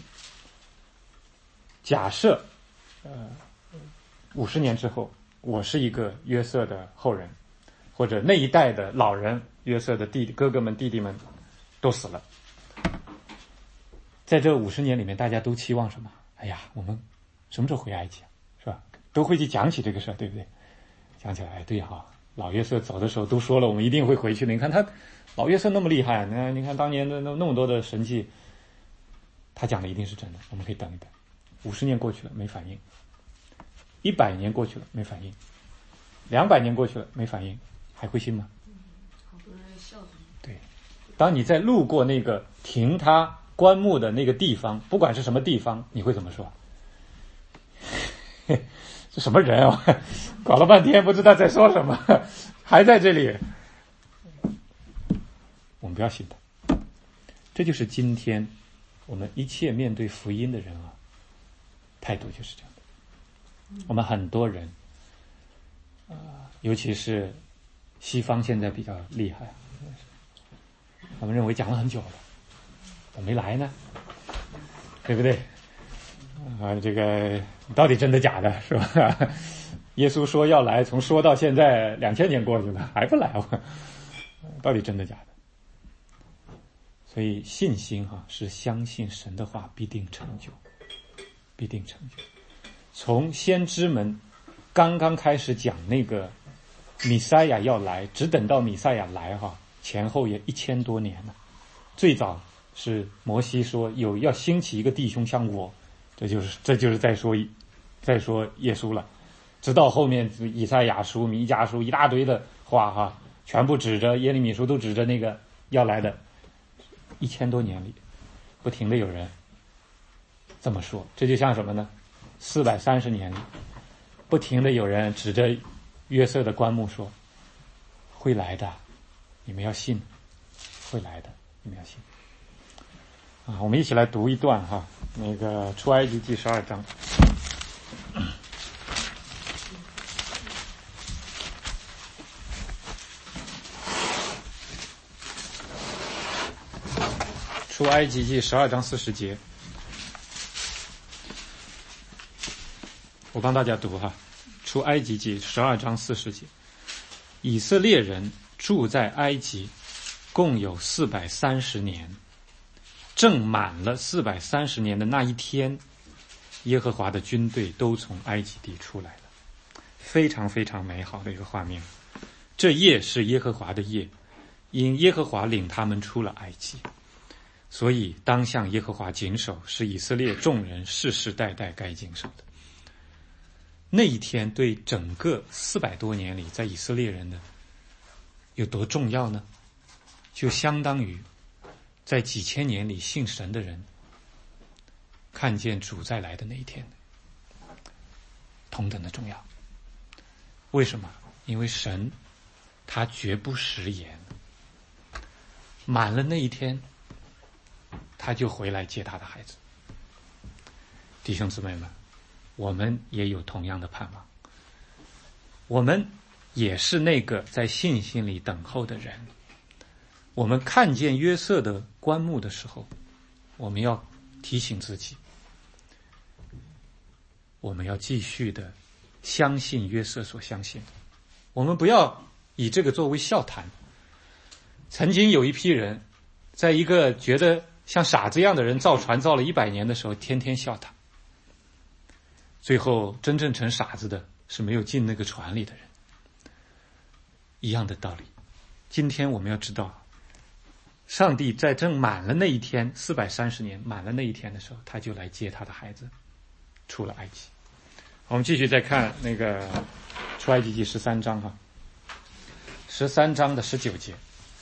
假设呃五十年之后我是一个约瑟的后人，或者那一代的老人，约瑟的弟弟哥哥们弟弟们都死了，在这五十年里面大家都期望什么？哎呀，我们什么时候回埃及啊，是吧？都会去讲起这个事儿，对不对？讲起来，哎，对哈， 老约瑟走的时候都说了，我们一定会回去的。你看他老约瑟那么厉害，你看你看当年的那那么多的神迹，他讲的一定是真的。我们可以等一等。五十年过去了没反应，一百年过去了没反应，两百年过去了没反应，还会信吗？ 好多人笑他。 对，当你在路过那个停他棺木的那个地方，不管是什么地方，你会怎么说？这什么人啊？搞了半天不知道在说什么，还在这里。我们不要信他。这就是今天我们一切面对福音的人啊，态度就是这样的。我们很多人，呃，尤其是西方现在比较厉害，我们认为讲了很久了，怎么没来呢？对不对？啊，这个到底真的假的，是吧？耶稣说要来，从说到现在两千年过去了，还不来，到底真的假的？所以信心哈、啊、是相信神的话必定成就，必定成就。从先知们刚刚开始讲那个弥赛亚要来，只等到弥赛亚来哈、啊，前后也一千多年了。最早是摩西说有要兴起一个弟兄像我。这就是这就是在说在说耶稣了，直到后面以赛亚书、弥迦书一大堆的话哈，全部指着耶利米书都指着那个要来的，一千多年里，不停的有人这么说，这就像什么呢？四百三十年里，不停的有人指着约瑟的棺木说，会来的，你们要信，会来的，你们要信。啊，我们一起来读一段哈，那个出埃及记十二章。出埃及记十二章四十节，我帮大家读哈。出埃及记十二章四十节，以色列人住在埃及，共有四百三十年。正满了四百三十年的那一天，耶和华的军队都从埃及地出来了，非常非常美好的一个画面。这夜是耶和华的夜，因耶和华领他们出了埃及，所以当向耶和华谨守，是以色列众人世世代代该谨守的。那一天对整个四百多年里在以色列人的有多重要呢？就相当于在几千年里信神的人看见主再来的那一天同等的重要。为什么？因为神他绝不食言，满了那一天他就回来接他的孩子。弟兄姊妹们，我们也有同样的盼望，我们也是那个在信心里等候的人。我们看见约瑟的棺木的时候，我们要提醒自己，我们要继续的相信约瑟所相信的，我们不要以这个作为笑谈。曾经有一批人在一个觉得像傻子一样的人造船造了一百年的时候，天天笑他，最后真正成傻子的是没有进那个船里的人。一样的道理，今天我们要知道，上帝在正满了那一天，四百三十年满了那一天的时候，他就来接他的孩子出了埃及。我们继续再看那个出埃及记十三章哈，十三章的十九节，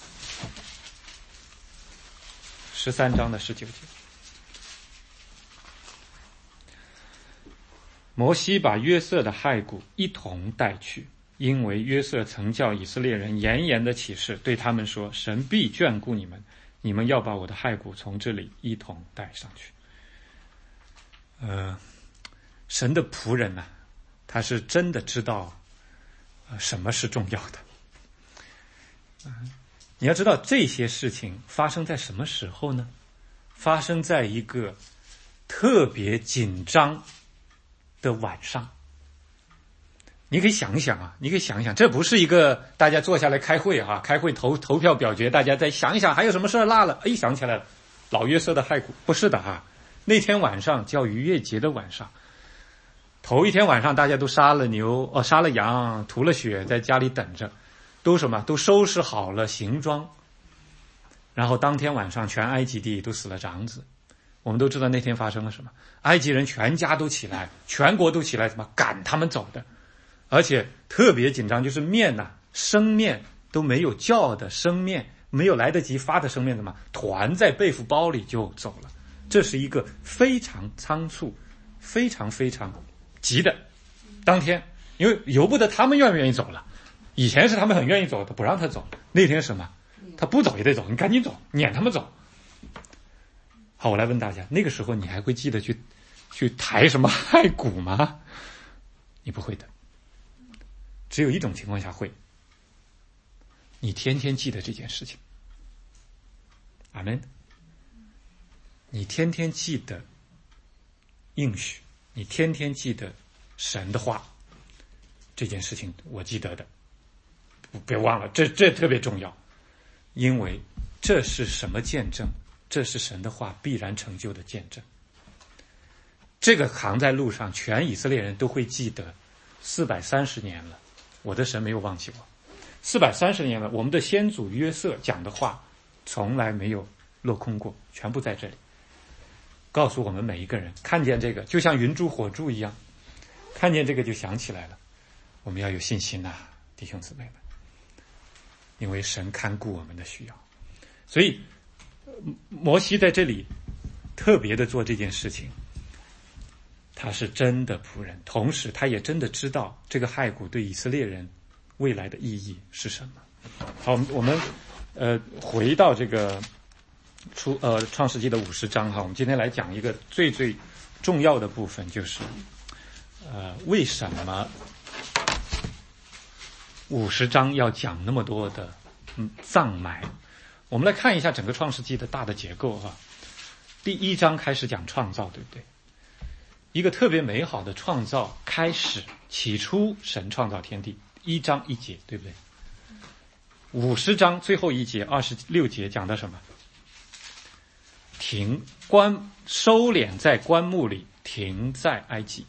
十三章的十九节，摩西把约瑟的骸骨一同带去，因为约瑟曾叫以色列人严严的起誓，对他们说，神必眷顾你们，你们要把我的骸骨从这里一同带上去。呃，神的仆人呢、啊，他是真的知道、呃、什么是重要的、呃、你要知道这些事情发生在什么时候呢？发生在一个特别紧张的晚上。你可以想一想啊，你可以想一想，这不是一个大家坐下来开会哈、啊，开会投投票表决，大家再想一想还有什么事儿落了，哎，想起来了，老约瑟的骸骨，不是的哈、啊。那天晚上叫逾越节的晚上， 头一天晚上大家都杀了牛，哦，杀了羊，涂了血，在家里等着，都什么？都收拾好了行装。然后当天晚上，全埃及地都死了长子。我们都知道那天发生了什么？埃及人全家都起来，全国都起来，什么赶他们走的，而且特别紧张，就是面呐、啊，生面都没有叫的生面，没有来得及发的生面，怎么团在背负包里就走了？这是一个非常仓促、非常非常急的当天，因为由不得他们愿不愿意走了。以前是他们很愿意走的，不让他走。那天什么？他不走也得走，你赶紧走，撵他们走。好，我来问大家，那个时候你还会记得去去抬什么骸骨吗？你不会的。只有一种情况下会，你天天记得这件事情。阿们。你天天记得应许，你天天记得神的话，这件事情我记得的，别忘了，这这特别重要，因为这是什么见证？这是神的话必然成就的见证。这个扛在路上，全以色列人都会记得。四百三十年了，我的神没有忘记我。四百三十年了，我们的先祖约瑟讲的话从来没有落空过，全部在这里，告诉我们每一个人，看见这个就像云柱火柱一样，看见这个就想起来了。我们要有信心呐、啊，弟兄姊妹们，因为神看顾我们的需要。所以摩西在这里特别的做这件事情，他是真的仆人，同时他也真的知道这个骸骨对以色列人未来的意义是什么。好，我们呃回到这个出呃创世纪的五十章哈，我们今天来讲一个最最重要的部分，就是呃为什么五十章要讲那么多的嗯葬埋。我们来看一下整个创世纪的大的结构哈。第一章开始讲创造，对不对？一个特别美好的创造开始，起初神创造天地，一章一节，对不对？五十章最后一节二十六节讲的什么？停棺收敛在棺木里，停在埃及。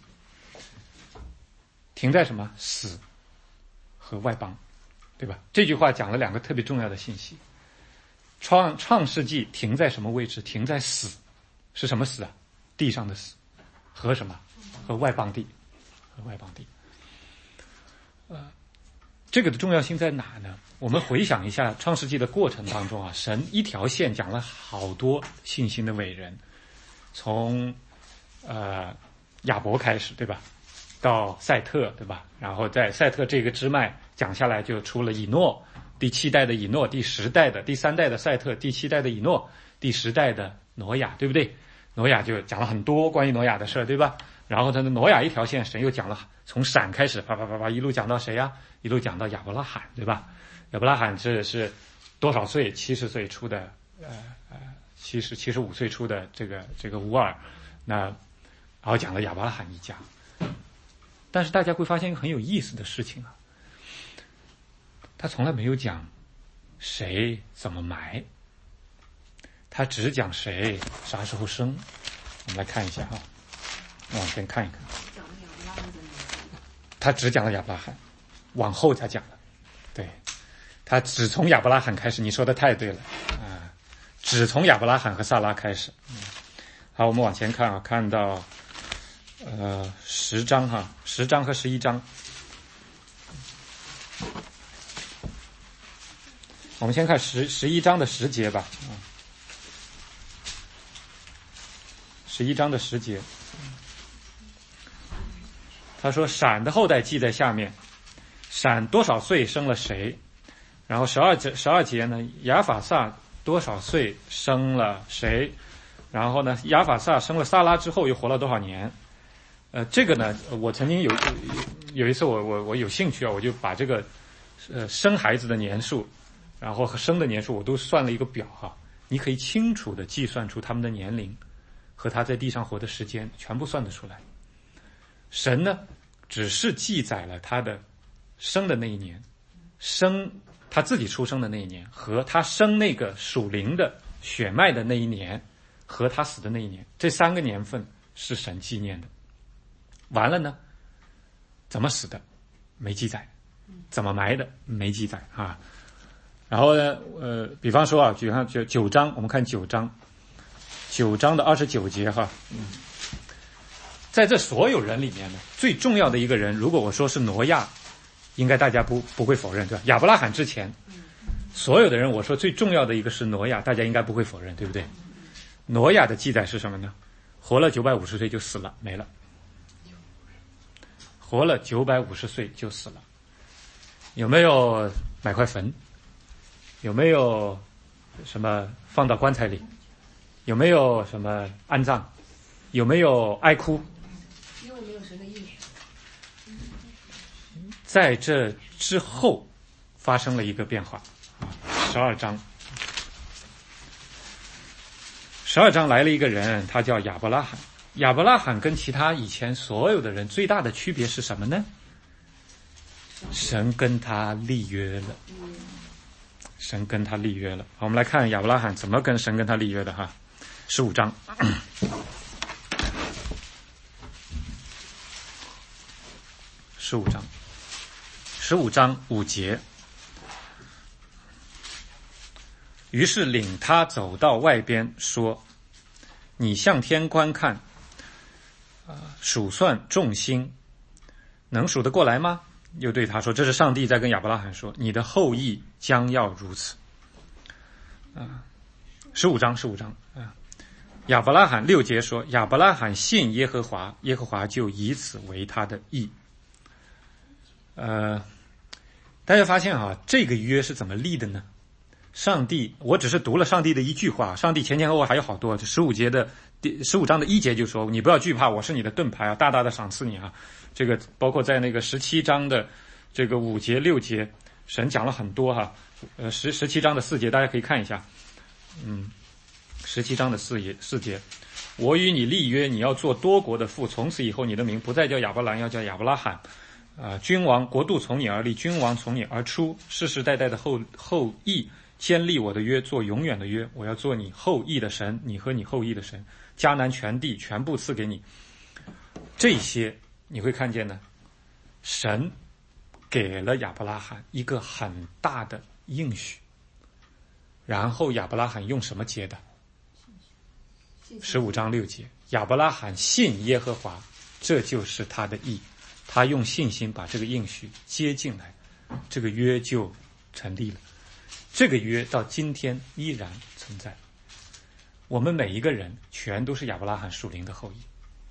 停在什么？死和外邦，对吧？这句话讲了两个特别重要的信息。创创世纪停在什么位置？停在死，是什么死啊？地上的死，和什么？和外邦地，和外邦地。呃，这个的重要性在哪呢？我们回想一下创世纪的过程当中啊，神一条线讲了好多信心的伟人，从呃亚伯开始，对吧？到赛特，对吧？然后在赛特这个支脉讲下来，就出了以诺。第七代的以诺，第十代的第三代的赛特，第七代的以诺，第十代的挪亚，对不对？挪亚就讲了很多关于挪亚的事，对吧？然后他的挪亚一条线，神又讲了从闪开始，啪啪啪啪一路讲到谁呀、啊？一路讲到亚伯拉罕，对吧？亚伯拉罕是是多少岁？七十岁出的，呃呃，七十七十五岁出的这个这个乌尔，那然后讲了亚伯拉罕一家。但是大家会发现一个很有意思的事情啊。他从来没有讲谁怎么埋，他只讲谁啥时候生。我们来看一下哈，往前看一看。他只讲了亚伯拉罕，往后才讲了。对，他只从亚伯拉罕开始。你说的太对了啊、呃，只从亚伯拉罕和萨拉开始。嗯、好，我们往前看啊，看到呃十章哈，十章和十一章。我们先看十十一章的十节吧，啊，十一章的十节，他说闪的后代记在下面，闪多少岁生了谁？然后十二节十二节呢，亚法萨多少岁生了谁？然后呢，亚法萨生了萨拉之后又活了多少年？呃，这个呢，我曾经有有一次我我我有兴趣啊，我就把这个呃生孩子的年数。然后和生的年数我都算了一个表哈，你可以清楚的计算出他们的年龄和他在地上活的时间，全部算得出来。神呢，只是记载了他的生的那一年，生他自己出生的那一年，和他生那个属灵的血脉的那一年，和他死的那一年，这三个年份是神纪念的。完了呢， 怎么死的没记载，怎么埋的没记载啊。然后呢，呃，比方说啊，举看九九章，我们看九章，九章的二十九节哈，嗯，在这所有人里面呢，最重要的一个人，如果我说是挪亚，应该大家不不会否认，对吧？亚伯拉罕之前，所有的人，我说最重要的一个是挪亚，大家应该不会否认，对不对？挪亚的记载是什么呢？活了九百五十岁就死了，没了。活了九百五十岁就死了，有没有买块坟？有没有什么放到棺材里？有没有什么安葬？有没有哀哭？ 因为没有神的意。 在这之后发生了一个变化，十二章，十二章来了一个人，他叫亚伯拉罕。亚伯拉罕跟其他以前所有的人最大的区别是什么呢？神跟他立约了。神跟他立约了。好，我们来看亚伯拉罕怎么跟神跟他立约的哈。十五章，十五章，十五章五节。于是领他走到外边，说：“你向天观看，啊，数算众星，能数得过来吗？”又对他说，这是上帝在跟亚伯拉罕说，你的后裔将要如此。啊，十五章，十五章啊，亚伯拉罕六节说，亚伯拉罕信耶和华，耶和华就以此为他的义。呃，大家发现啊，这个约是怎么立的呢？上帝，我只是读了上帝的一句话，上帝前前后后还有好多，十五节的第十五章的一节就说，你不要惧怕，我是你的盾牌啊，大大的赏赐你啊。这个包括在那个十七章的这个五节六节，神讲了很多哈。呃，十十七章的四节，大家可以看一下。嗯，十七章的四节四节，我与你立约，你要做多国的父，从此以后你的名不再叫亚伯兰，要叫亚伯拉罕。啊、呃，君王国度从你而立，君王从你而出，世世代代的后后裔坚立我的约，做永远的约。我要做你后裔的神，你和你后裔的神，迦南全地全部赐给你。这些你会看见呢，神给了亚伯拉罕一个很大的应许，然后亚伯拉罕用什么接的？十五章六节，亚伯拉罕信耶和华，这就是他的义，他用信心把这个应许接进来，这个约就成立了。这个约到今天依然存在，我们每一个人全都是亚伯拉罕属灵的后裔。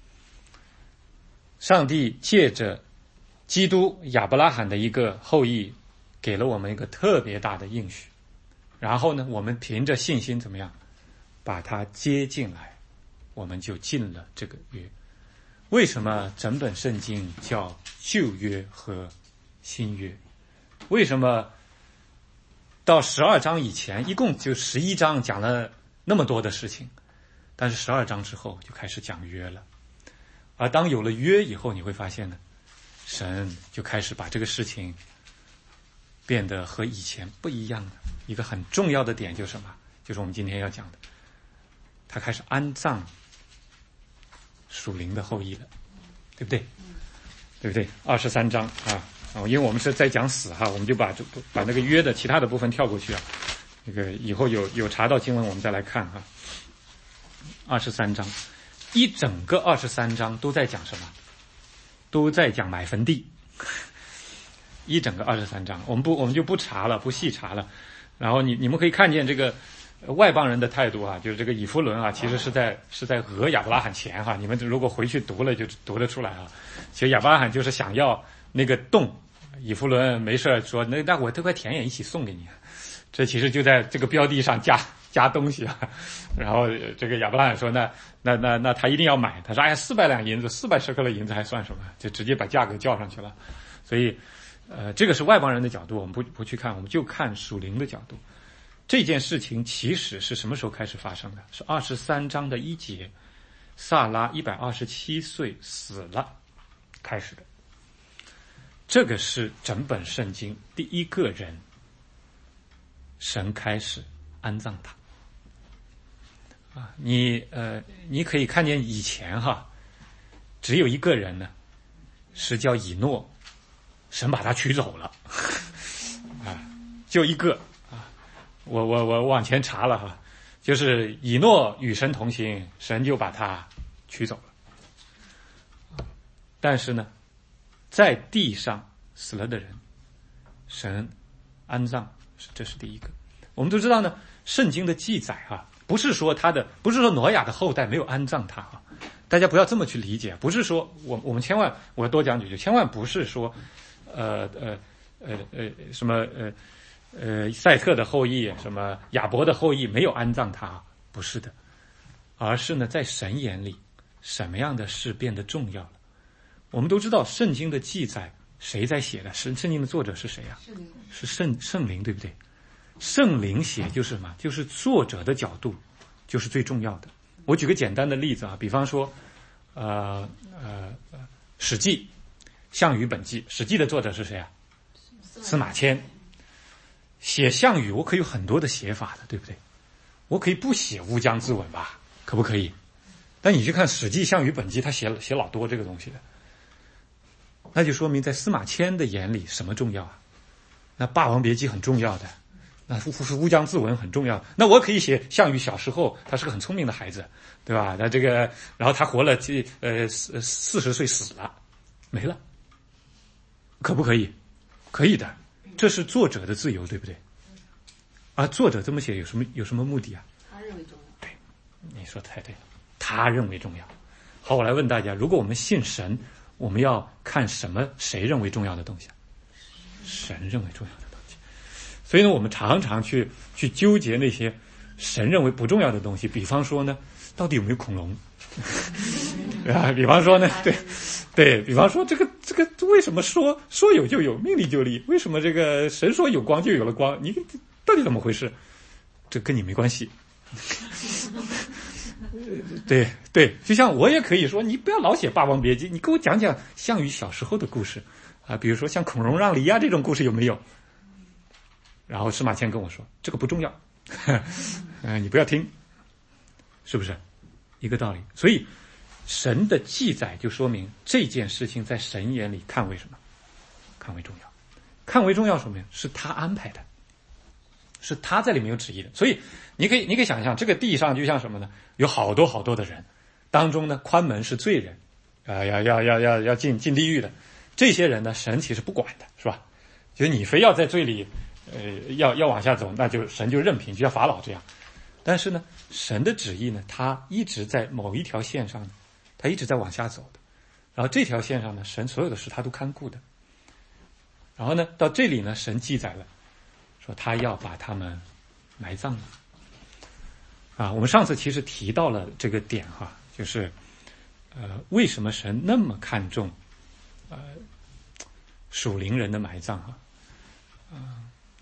上帝借着基督亚伯拉罕的一个后裔，给了我们一个特别大的应许，然后呢，我们凭着信心怎么样把它接进来，我们就进了这个约。为什么整本圣经叫旧约和新约？为什么到十二章以前一共就十一章讲了那么多的事情，但是十二章之后就开始讲约了。而当有了约以后，你会发现呢，神就开始把这个事情变得和以前不一样的一个很重要的点就是什么？就是我们今天要讲的，他开始安葬属灵的后裔了，对不对？对不对？二十三章啊，因为我们是在讲死哈，我们就把把那个约的其他的部分跳过去啊。那个以后有有查到经文，我们再来看哈。二十三章。一整个二十三章都在讲什么？都在讲买坟地。一整个二十三章，我们不我们就不查了，不细查了。然后你你们可以看见这个外邦人的态度啊，就是这个以弗伦啊，其实是在是在讹亚伯拉罕钱哈。你们如果回去读了就读得出来啊。其实亚伯拉罕就是想要那个洞，以弗伦没事说那那我这块田也一起送给你。这其实就在这个标的上加加东西啊。然后这个亚伯拉罕说那那那那他一定要买，他说哎呀四百两银子，四百舍客勒银子还算什么？就直接把价格叫上去了。所以呃这个是外邦人的角度，我们不不去看，我们就看属灵的角度。这件事情其实是什么时候开始发生的？是二十三章的一节，萨拉一百二十七岁死了开始的。这个是整本圣经第一个人，神开始安葬他。啊，你呃，你可以看见以前哈，只有一个人呢， 是叫以诺，神把他取走了，啊，就一个啊，我我我往前查了哈，就是以诺与神同行，神就把他取走了。但是呢，在地上死了的人，神安葬，这是第一个。我们都知道呢，圣经的记载啊，不是说他的，不是说挪亚的后代没有安葬他啊。大家不要这么去理解，不是说我我们千万我要多讲几句，千万不是说，呃呃呃呃什么呃呃赛特的后裔，什么亚伯的后裔没有安葬他，不是的，而是呢在神眼里，什么样的事变得重要了？我们都知道圣经的记载谁在写的？圣圣经的作者是谁呀、啊？是圣圣灵，对不对？圣灵写就是什么？就是作者的角度，就是最重要的。我举个简单的例子啊，比方说，呃呃，《史记》《项羽本纪》，《史记》的作者是谁啊？司马迁。写项羽，我可以有很多的写法的，对不对？我可以不写乌江自刎吧，可不可以？但你去看《史记·项羽本纪》，他写写老多这个东西的，那就说明在司马迁的眼里，什么重要啊？那《霸王别姬》很重要的。那乌江自刎很重要，那我可以写项羽小时候，他是个很聪明的孩子，对吧？那这个，然后他活了呃四四十岁死了，没了，可不可以？可以的，这是作者的自由，对不对？而作者这么写有什么有什么目的啊？ 他认为重要。 对，你说太对了，他认为重要。好，我来问大家，如果我们信神，我们要看什么？谁认为重要的东西啊？神认为重要的。所以呢，我们常常去去纠结那些神认为不重要的东西，比方说呢，到底有没有恐龙？啊，比方说呢，对，对比方说这个这个为什么说说有就有，命里就立？为什么这个神说有光就有了光？你到底怎么回事？这跟你没关系。对对，就像我也可以说，你不要老写《霸王别姬》，你给我讲讲项羽小时候的故事啊，比如说像孔融让梨啊这种故事有没有？然后司马迁跟我说这个不重要，嗯、呃，你不要听，是不是一个道理？所以神的记载就说明这件事情在神眼里看为什么？看为重要，看为重要说明是他安排的，是他在里面有旨意的。所以你可以你可以想象，这个地上就像什么呢？有好多好多的人，当中呢宽门是罪人，啊、呃，要要要要要进进地狱的，这些人呢神其实不管的，是吧？就是你非要在罪里。呃，要要往下走，那就神就任凭，就像法老这样。但是呢，神的旨意呢，他一直在某一条线上，他一直在往下走的。然后这条线上呢，神所有的事他都看顾的。然后呢，到这里呢，神记载了，说他要把他们埋葬了。啊，我们上次其实提到了这个点哈，就是呃，为什么神那么看重呃属灵人的埋葬哈？啊、呃。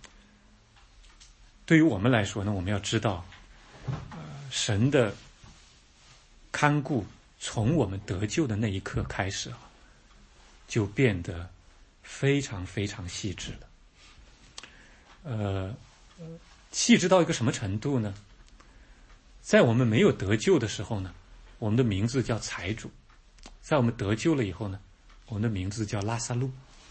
对于我们来说呢，我们要知道，呃，神的看顾从我们得救的那一刻开始啊，就变得非常非常细致了。呃，细致到一个什么程度呢？在我们没有得救的时候呢，我们的名字叫财主；在我们得救了以后呢，我们的名字叫拉萨路。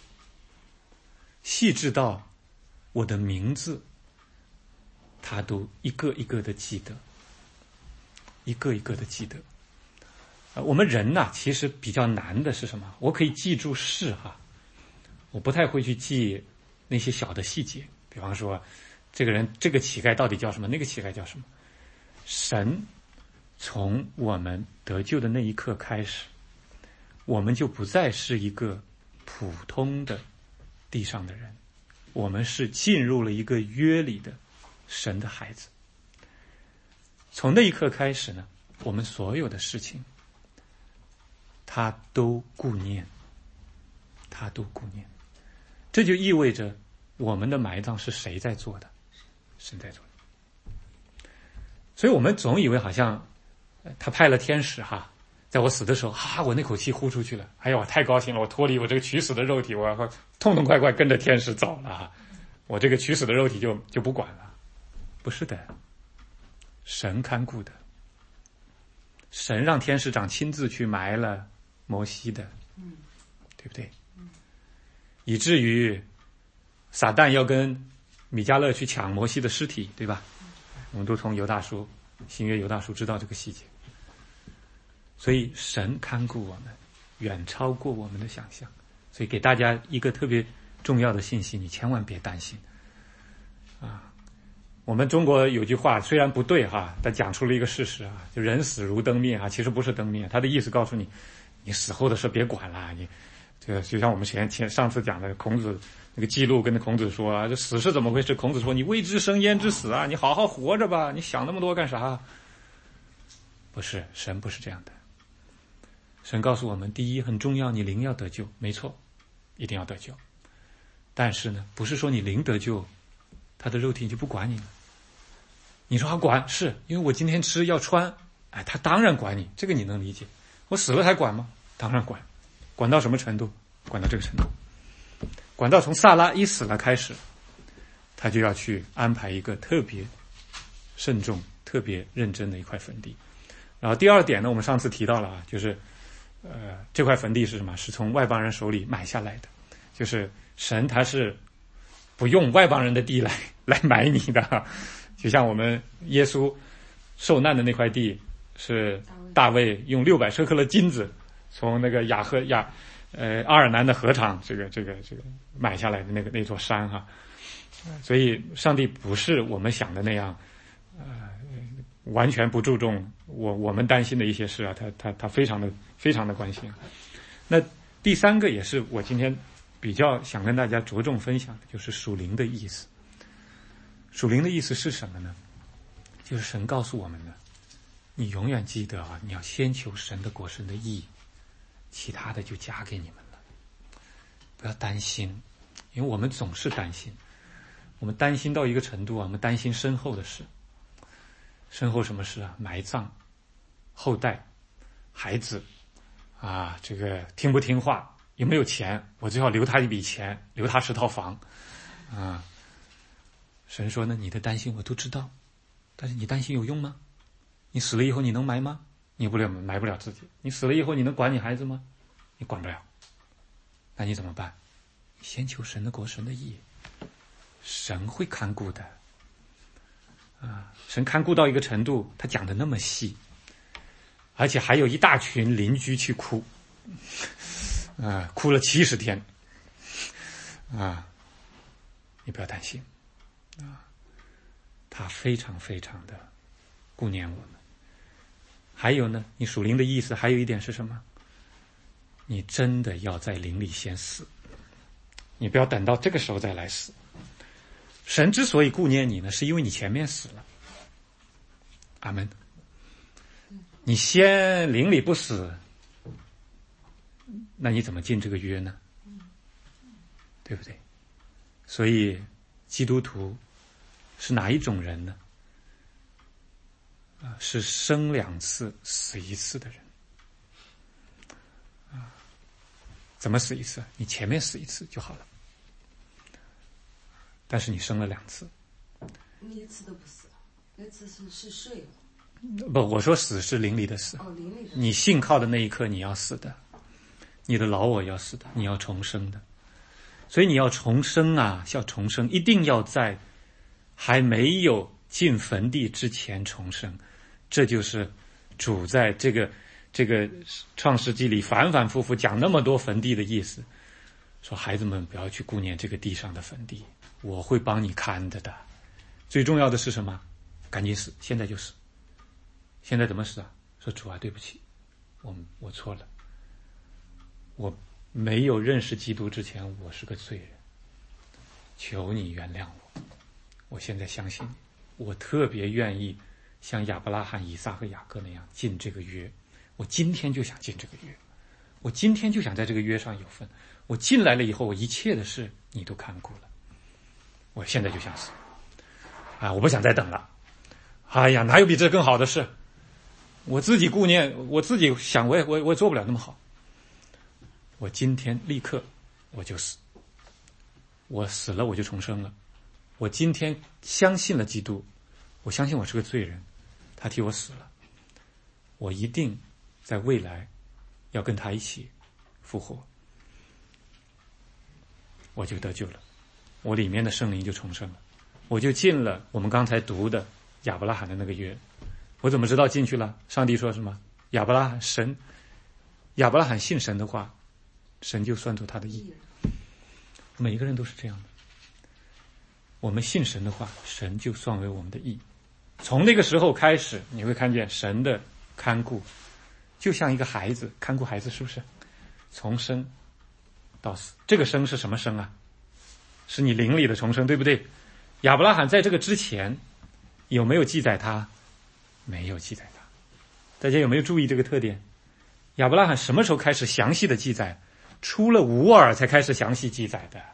细致到我的名字。他都一个一个的记得，一个一个的记得。呃，我们人呐、啊，其实比较难的是什么？我可以记住事哈，我不太会去记那些小的细节。比方说，这个人这个乞丐到底叫什么？那个乞丐叫什么？神从我们得救的那一刻开始，我们就不再是一个普通的地上的人，我们是进入了一个约里的。神的孩子，从那一刻开始呢，我们所有的事情，他都顾念，他都顾念。这就意味着我们的埋葬是谁在做的？神在做的。所以我们总以为好像他派了天使哈，在我死的时候，哈、啊，我那口气呼出去了，哎呀，我太高兴了，我脱离我这个取死的肉体，我痛痛快快跟着天使走了，我这个取死的肉体就就不管了。不是的，神看顾的，神让天使长亲自去埋了摩西的，对对不对？以至于撒旦要跟米迦勒去抢摩西的尸体，对吧？我们都从犹大书新约犹大书知道这个细节。所以神看顾我们远超过我们的想象，所以给大家一个特别重要的信息，你千万别担心啊。我们中国有句话虽然不对哈，但讲出了一个事实啊，就人死如灯灭啊，其实不是灯灭，他的意思告诉你，你死后的事别管了，你这个就像我们前前上次讲的孔子那个记录跟孔子说啊，这死是怎么回事？孔子说你未知生焉知死啊，你好好活着吧，你想那么多干啥？不是，神不是这样的。神告诉我们，第一很重要，你灵要得救，没错，一定要得救。但是呢，不是说你灵得救，他的肉体就不管你了。你说他管，是因为我今天吃要穿，哎，他当然管你，这个你能理解。我死了还管吗？当然管，管到什么程度？管到这个程度，管到从萨拉一死了开始，他就要去安排一个特别慎重、特别认真的一块坟地。然后第二点呢，我们上次提到了啊，就是呃，这块坟地是什么？是从外邦人手里买下来的，就是神他是不用外邦人的地来来买你的，就像我们耶稣受难的那块地是大卫用六百舍客勒金子从那个雅赫亚呃阿尔南的河场这个这个这个买下来的那个那座山哈，所以上帝不是我们想的那样，呃，完全不注重我我们担心的一些事啊，他他他非常的非常的关心。那第三个也是我今天比较想跟大家着重分享的，就是属灵的意思。属灵的意思是什么呢？就是神告诉我们的，你永远记得啊，你要先求神的国、神的义，其他的就加给你们了。不要担心，因为我们总是担心，我们担心到一个程度啊，我们担心身后的事。身后什么事啊？埋葬、后代、孩子啊，这个听不听话，有没有钱？我最好留他一笔钱，留他十套房啊。神说呢，你的担心我都知道，但是你担心有用吗？你死了以后你能埋吗？你不了埋不了自己。你死了以后你能管你孩子吗？你管不了。那你怎么办？先求神的国、神的义，神会看顾的。啊，神看顾到一个程度，他讲的那么细，而且还有一大群邻居去哭，啊，哭了七十天，啊，你不要担心，啊，他非常非常的顾念我们。还有呢，你属灵的意思还有一点是什么？你真的要在灵里先死，你不要等到这个时候再来死。神之所以顾念你呢，是因为你前面死了。阿们。你先灵里不死，那你怎么进这个约呢？对不对？所以基督徒是哪一种人呢？啊，是生两次死一次的人。啊，怎么死一次？你前面死一次就好了。但是你生了两次， 你一次都不死，那次是是睡了。 不，我说死是灵里的死。 哦，灵里的死。 你信靠的那一刻你要死的，你的老我要死的，你要重生的。所以你要重生啊，要重生，一定要在还没有进坟地之前重生。这就是主在这个这个创世纪里反反复复讲那么多坟地的意思，说孩子们不要去顾念这个地上的坟地。我会帮你看着的，最重要的是什么？赶紧死，现在就死。现在怎么死啊？说主啊，对不起，我我错了，我没有认识基督之前，我是个罪人，求你原谅我。我现在相信你，我特别愿意像亚伯拉罕、以撒和雅各那样进这个约。我今天就想进这个约，我今天就想在这个约上有份。我进来了以后，我一切的事你都看顾了。我现在就想死，啊！我不想再等了。哎呀，哪有比这更好的事？我自己顾念，我自己想，我也我我也做不了那么好。我今天立刻我就死，我死了我就重生了。我今天相信了基督，我相信我是个罪人，他替我死了，我一定在未来要跟他一起复活。 我就得救了，我里面的圣灵就重生了，我就进了我们刚才读的亚伯拉罕的那个约。我怎么知道进去了？上帝说什么？亚伯拉罕神，亚伯拉罕信神的话，神就算作他的义。每一个人都是这样的，我们信神的话，神就算为我们的义。从那个时候开始，你会看见神的看顾，就像一个孩子看顾孩子，是不是？从生到死，这个生是什么生啊？是你灵里的重生，对不对？亚伯拉罕在这个之前有没有记载他？没有记载他。大家有没有注意这个特点？亚伯拉罕什么时候开始详细的记载？出了乌尔才开始详细记载的。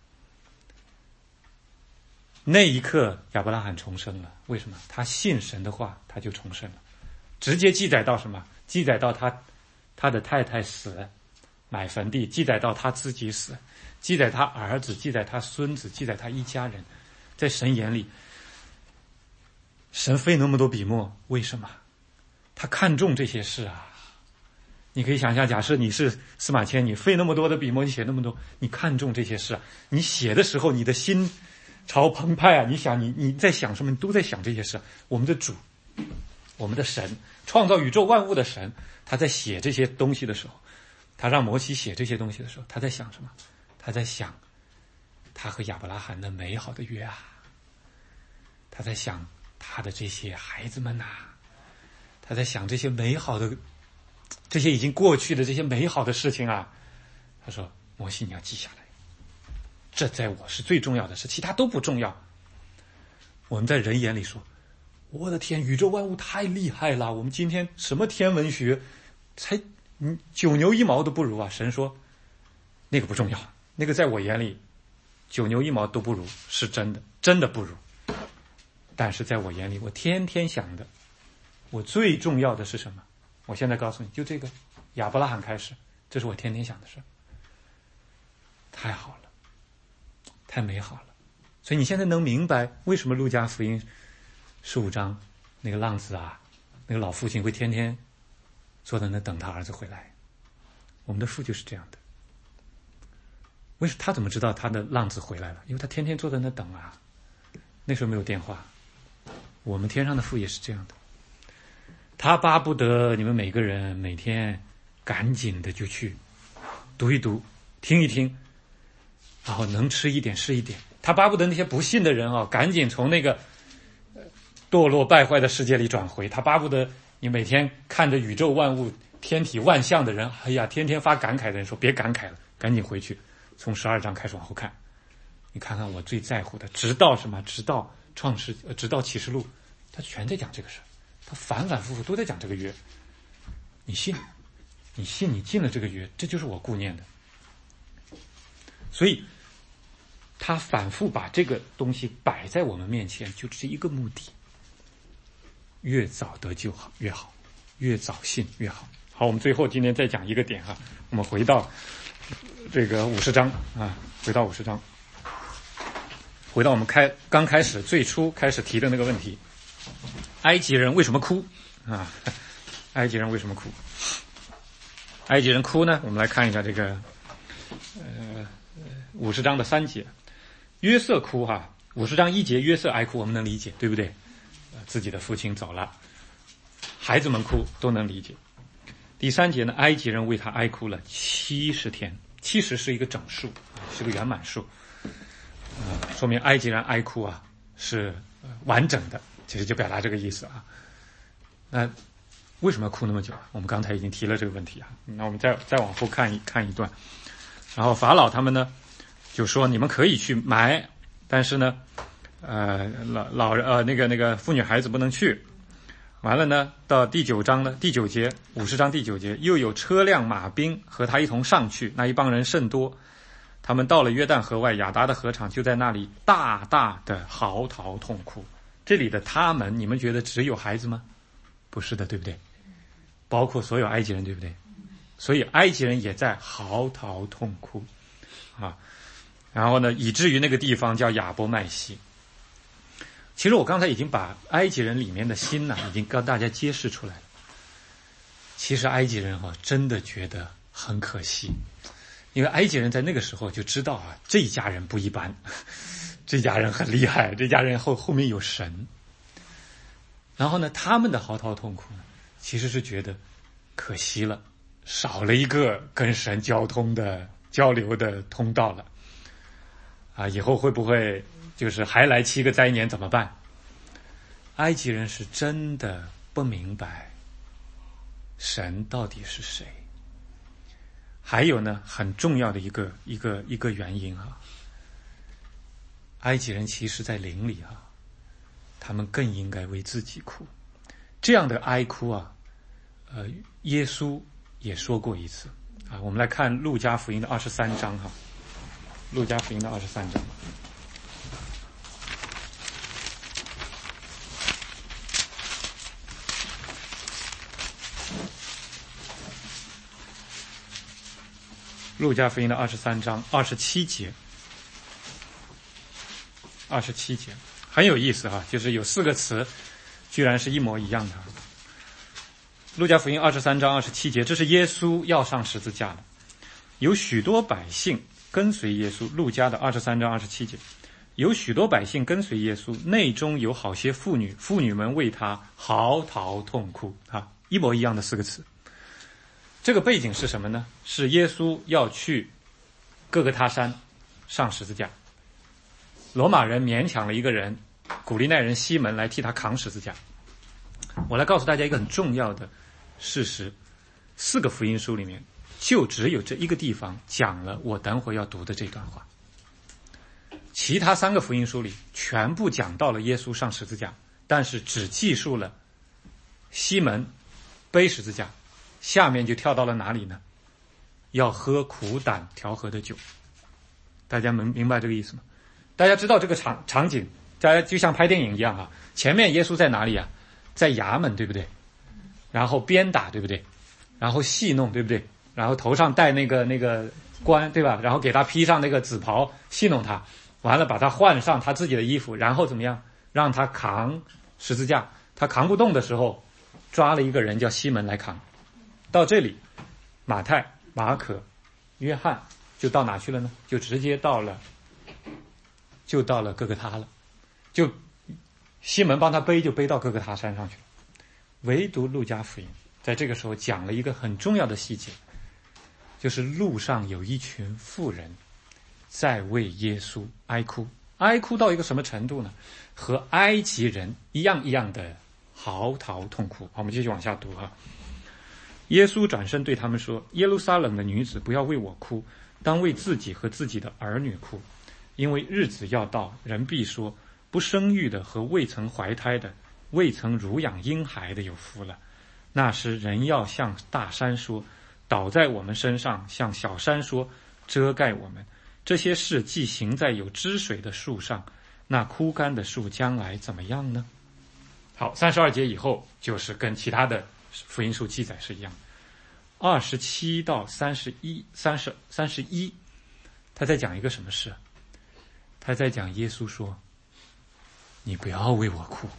那一刻亚伯拉罕重生了，为什么？他信神的话，他就重生了。直接记载到什么？记载到他他的太太死，买坟地，记载到他自己死，记载他儿子，记载他孙子，记载他一家人。在神眼里，神费那么多笔墨，为什么？他看重这些事啊。你可以想象，假设你是司马迁，你费那么多的笔墨，你写那么多，你看重这些事啊。你写的时候，你的心潮澎湃啊！你想，你你在想什么？你都在想这些事。我们的主，我们的神，创造宇宙万物的神，他在写这些东西的时候，他让摩西写这些东西的时候，他在想什么？他在想他和亚伯拉罕的美好的约啊，他在想他的这些孩子们呐、啊，他在想这些美好的，这些已经过去的这些美好的事情啊。他说：“摩西，你要记下来，这在我是最重要的事，其他都不重要。”我们在人眼里说：“我的天，宇宙万物太厉害了！我们今天什么天文学，才嗯九牛一毛都不如啊！”神说：“那个不重要，那个在我眼里，九牛一毛都不如，是真的，真的不如。但是在我眼里，我天天想的，我最重要的是什么？我现在告诉你，就这个亚伯拉罕开始，这是我天天想的事。太好了，太美好了。所以你现在能明白为什么路加福音十五章那个浪子啊，那个老父亲会天天坐在那等他儿子回来。我们的父就是这样的。为什么他怎么知道他的浪子回来了？因为他天天坐在那等啊。那时候没有电话。我们天上的父也是这样的，他巴不得你们每个人每天赶紧的就去读一读，听一听，然后能吃一点是一点。他巴不得那些不信的人啊，赶紧从那个堕落败坏的世界里转回。他巴不得你每天看着宇宙万物天体万象的人，哎呀，天天发感慨的人说别感慨了，赶紧回去，从十二章开始往后看，你看看我最在乎的，直到什么？直到创世，呃，直到启示录，他全在讲这个事，他反反复复都在讲这个约。你信，你信，你进了这个约，这就是我顾念的。所以他反复把这个东西摆在我们面前，就是一个目的：越早得救好越好，越早信越好。好，我们最后今天再讲一个点哈，我们回到这个五十章啊，回到五十章。回到我们开刚开始最初开始提的那个问题，埃及人为什么哭啊？埃及人为什么哭？埃及人哭呢？我们来看一下这个呃五十章的三节，约瑟哭哈、啊。五十章一节约瑟哀哭，我们能理解，对不对？呃、自己的父亲走了，孩子们哭都能理解。第三节呢，埃及人为他哀哭了七十天，七十是一个整数，是个圆满数。呃，说明埃及人哀哭啊是完整的，其实就表达这个意思啊。那为什么要哭那么久啊？我们刚才已经提了这个问题啊。那我们再再往后看一看一段，然后法老他们呢就说你们可以去埋，但是呢，呃老老人呃那个那个妇女孩子不能去。完了呢，到第九章呢，第九节五十章第九节，又有车辆马兵和他一同上去，那一帮人甚多。他们到了约旦河外亚达的河场，就在那里大大的嚎啕痛哭。这里的他们，你们觉得只有孩子吗？不是的，对不对？包括所有埃及人，对不对？所以埃及人也在嚎啕痛哭啊。然后呢，以至于那个地方叫亚伯麦西。其实我刚才已经把埃及人里面的心呢、啊，已经跟大家揭示出来了。其实埃及人哈、啊，真的觉得很可惜。 因为埃及人在那个时候就知道啊，这一家人不一般，这家人很厉害，这家人后后面有神。然后呢，他们的嚎啕痛哭呢，其实是觉得可惜了，少了一个跟神交通的交流的通道了。啊，以后会不会就是还来七个灾年怎么办？埃及人是真的不明白神到底是谁。还有呢，很重要的一个一个一个原因啊，埃及人其实在灵里啊，他们更应该为自己哭。这样的哀哭啊，呃，耶稣也说过一次啊。我们来看路加福音的二十三章哈，路加福音的二十三章。路加福音的二十三章二十七节，二十七节很有意思哈，就是有四个词，居然是一模一样的。路加福音二十三章二十七节，这是耶稣要上十字架了，有许多百姓跟随耶稣。路加的二十三章二十七节，有许多百姓跟随耶稣，内中有好些妇女，妇女们为他嚎啕痛哭啊，一模一样的四个词。这个背景是什么呢？是耶稣要去各个他山上十字架，罗马人勉强了一个人，古利奈人西门来替他扛十字架。我来告诉大家一个很重要的事实，四个福音书里面就只有这一个地方讲了我等会要读的这段话，其他三个福音书里全部讲到了耶稣上十字架，但是只记述了西门背十字架，下面就跳到了哪里呢？要喝苦胆调和的酒。大家明明白这个意思吗？大家知道这个场场景，大家就像拍电影一样啊。前面耶稣在哪里啊？在衙门，对不对？然后鞭打，对不对？然后戏弄，对不对？然后头上戴那个那个冠，对吧？然后给他披上那个紫袍，戏弄他，完了把他换上他自己的衣服，然后怎么样？让他扛十字架。他扛不动的时候，抓了一个人叫西门来扛。到这里，马太、马可、约翰就到哪去了呢？就直接到了，就到了各个他了，就西门帮他背，就背到各个他山上去了。唯独路加福音在这个时候讲了一个很重要的细节，就是路上有一群妇人在为耶稣哀哭，哀哭到一个什么程度呢？和埃及人一样一样的嚎啕痛哭。好，我们继续往下读啊。耶稣转身对他们说：耶路撒冷的女子，不要为我哭，当为自己和自己的儿女哭，因为日子要到，人必说，不生育的和未曾怀胎的，未曾乳养婴孩的有福了。那时人要向大山说，倒在我们身上，向小山说，遮盖我们。这些事既行在有汁水的树上，那枯干的树将来怎么样呢？好，三十二节以后就是跟其他的福音书记载是一样的。二十七到三十一、三十、三十一，他在讲一个什么事？他在讲耶稣说：“你不要为我哭。”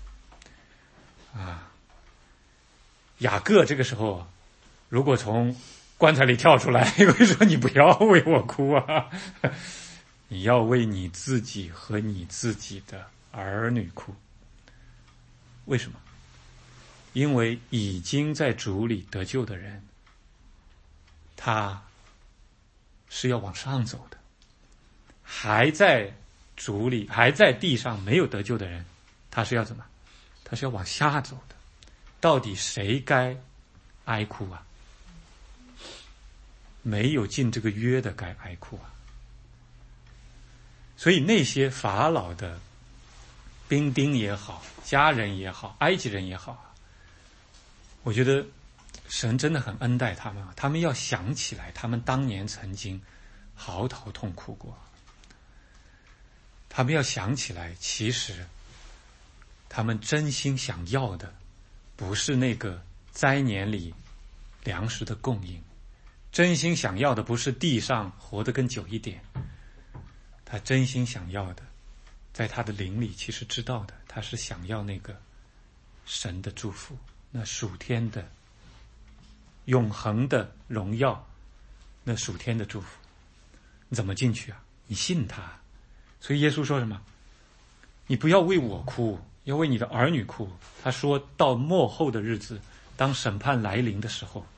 啊，雅各这个时候如果从棺材里跳出来，会说：“你不要为我哭啊，你要为你自己和你自己的儿女哭。”为什么？因为已经在主里得救的人，他是要往上走的；还在主里、还在地上没有得救的人，他是要怎么？他是要往下走的。到底谁该哀哭啊？没有进这个约的该哀哭啊！所以那些法老的兵丁也好，家人也好，埃及人也好，我觉得神真的很恩待他们，他们要想起来他们当年曾经嚎啕痛哭过，他们要想起来其实他们真心想要的不是那个灾年里粮食的供应，真心想要的不是地上活得更久一点，他真心想要的在他的灵里其实知道的，他是想要那个神的祝福，那属天的永恒的荣耀那属天的祝福。你怎么进去啊？你信他。所以耶稣说什么？你不要为我哭，要为你的儿女哭。他说到末后的日子，当审判来临的时候，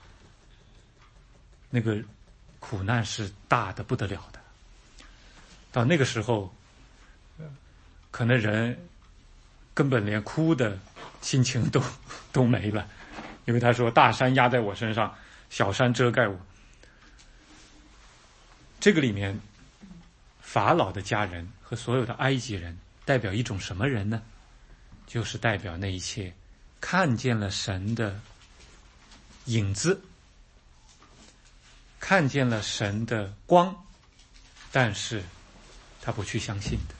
那个苦难是大的不得了的。到那个时候，可能人根本连哭的心情都都没了，因为他说大山压在我身上，小山遮盖我。这个里面法老的家人和所有的埃及人代表一种什么人呢？就是代表那一切看见了神的影子，看见了神的光，但是他不去相信的，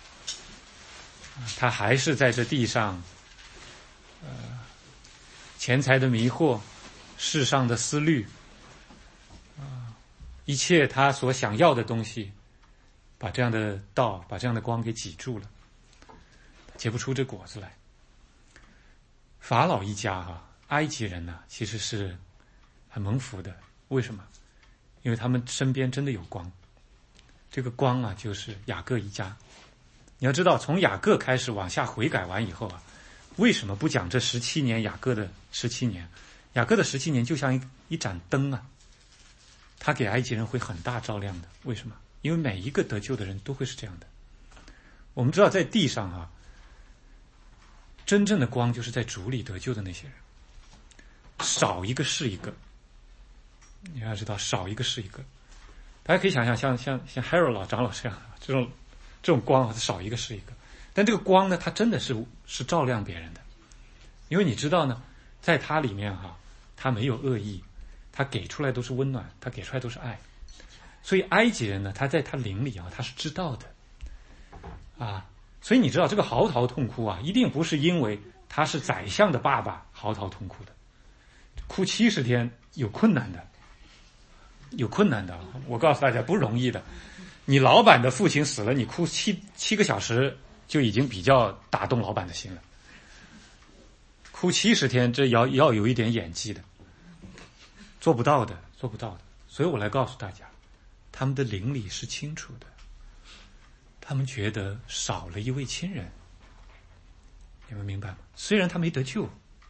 他还是在这地上呃，钱财的迷惑，世上的思虑，啊，一切他所想要的东西，把这样的道，把这样的光给挤住了，结不出这果子来。法老一家哈、啊，埃及人呢、啊，其实是很蒙福的。为什么？因为他们身边真的有光。这个光啊，就是雅各一家。你要知道，从雅各开始往下悔改完以后啊，为什么不讲这十七年雅各的十七年？雅各的十七年就像一一盏灯啊，他给埃及人会很大照亮的。为什么？因为每一个得救的人都会是这样的。我们知道，在地上啊，真正的光就是在主里得救的那些人，少一个是一个。你要知道，少一个是一个。大家可以想象，像像像 Harold 老长老这样，这种这种光啊，少一个是一个。但这个光呢，它真的是是照亮别人的，因为你知道呢，在它里面哈、啊，它没有恶意，它给出来都是温暖，它给出来都是爱。所以埃及人呢，他在他灵里啊，他是知道的啊。所以你知道，这个嚎啕痛哭啊，一定不是因为他是宰相的爸爸嚎啕痛哭的，哭七十天有困难的。有困难的，我告诉大家不容易的。你老板的父亲死了，你哭七七个小时就已经比较打动老板的心了。哭七十天，这要要有一点演技的，做不到的，做不到的。所以我来告诉大家，他们的灵里是清楚的，他们觉得少了一位亲人，你们明白吗？虽然他没得救，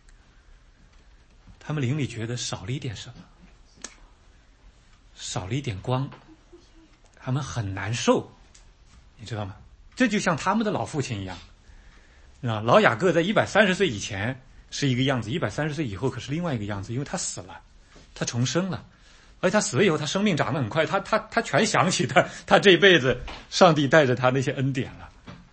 他们灵里觉得少了一点什么。少了一点光，他们很难受，你知道吗？这就像他们的老父亲一样，啊，老雅各在一百三十岁以前是一个样子，一百三十岁以后可是另外一个样子，因为他死了，他重生了，而且他死了以后，他生命长得很快，他他他全想起他他这一辈子上帝带着他那些恩典了。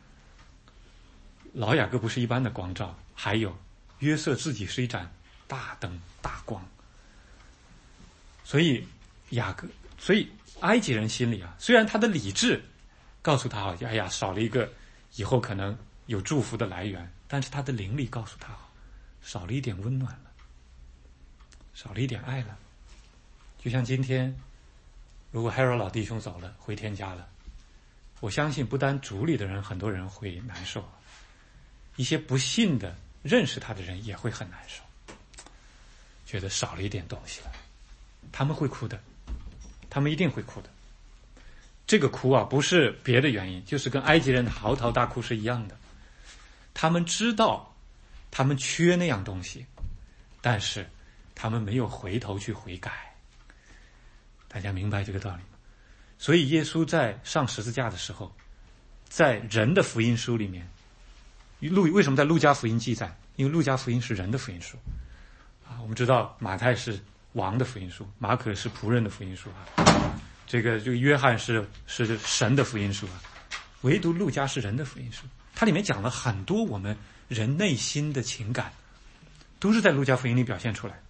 老雅各不是一般的光照，还有约瑟自己是一盏大灯大光，所以。雅各，所以埃及人心里啊，虽然他的理智告诉他啊，哎呀，少了一个以后可能有祝福的来源，但是他的灵力告诉他，少了一点温暖了，少了一点爱了。就像今天，如果 Harold 老弟兄走了，回天家了，我相信不单主里的人，很多人会难受，一些不信的认识他的人也会很难受，觉得少了一点东西了，他们会哭的。他们一定会哭的。这个哭啊，不是别的原因，就是跟埃及人的嚎啕大哭是一样的。他们知道他们缺那样东西，但是他们没有回头去悔改。大家明白这个道理吗？所以耶稣在上十字架的时候，在人的福音书里面，路为什么在路加福音记载？因为路加福音是人的福音书啊。我们知道马太是王的福音书，马可是仆人的福音书啊，这个这个约翰是是神的福音书啊，唯独路加是人的福音书。它里面讲了很多我们人内心的情感，都是在路加福音里表现出来。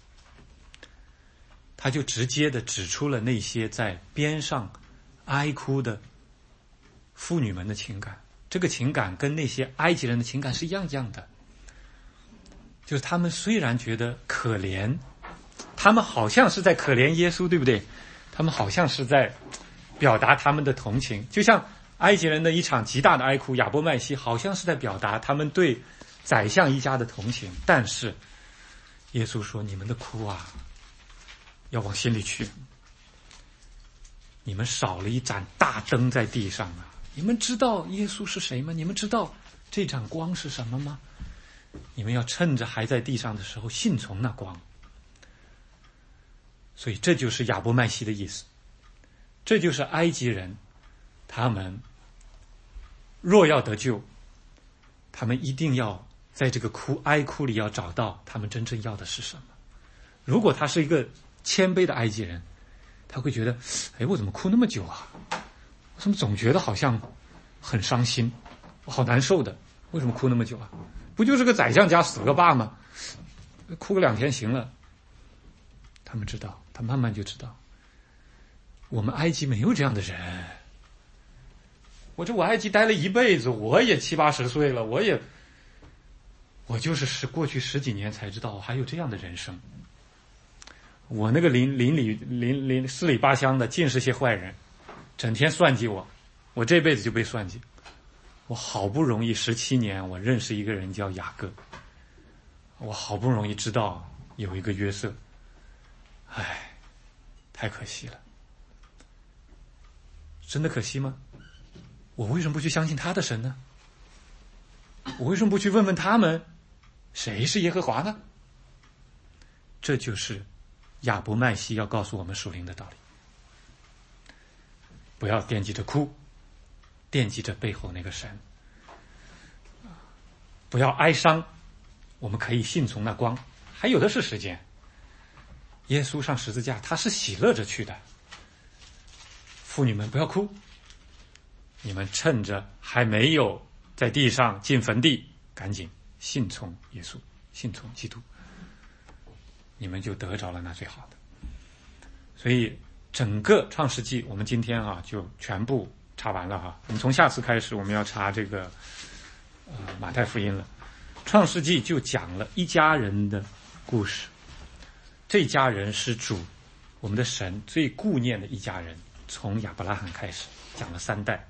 他就直接的指出了那些在边上哀哭的妇女们的情感，这个情感跟那些埃及人的情感是一样样的，就是他们虽然觉得可怜，他们好像是在可怜耶稣，对不对？他们好像是在表达他们的同情，就像埃及人的一场极大的哀哭，亚伯麦西好像是在表达他们对宰相一家的同情，但是耶稣说：“你们的哭啊，要往心里去， 你们少了一盏大灯在地上啊！你们知道耶稣是谁吗？你们知道这盏光是什么吗？你们要趁着还在地上的时候信从那光。所以这就是亚伯麦西的意思，这就是埃及人，他们若要得救，他们一定要在这个哭哀哭里要找到他们真正要的是什么。如果他是一个谦卑的埃及人，他会觉得，哎，我怎么哭那么久啊？我怎么总觉得好像很伤心，我好难受的，为什么哭那么久啊？不就是个宰相家死个爸吗？哭个两天行了。他们知道，他慢慢就知道，我们埃及没有这样的人。我这我埃及待了一辈子，我也七八十岁了，我也，我就是十过去十几年才知道还有这样的人生。我那个邻邻里邻邻四里八乡的尽是些坏人，整天算计我，我这辈子就被算计。我好不容易十七年，我认识一个人叫雅各，我好不容易知道有一个约瑟，唉，太可惜了。真的可惜吗？我为什么不去相信他的神呢？我为什么不去问问他们，谁是耶和华呢？这就是亚伯麦西要告诉我们属灵的道理。不要惦记着哭，惦记着背后那个神。不要哀伤，我们可以信从那光，还有的是时间。耶稣上十字架，他是喜乐着去的。妇女们不要哭，你们趁着还没有在地上进坟地，赶紧信从耶稣，信从基督，你们就得着了那最好的。所以整个创世纪我们今天啊就全部查完了哈。我们从下次开始我们要查这个呃马太福音了。创世纪就讲了一家人的故事，这家人是主我们的神最顾念的一家人，从亚伯拉罕开始讲了三代。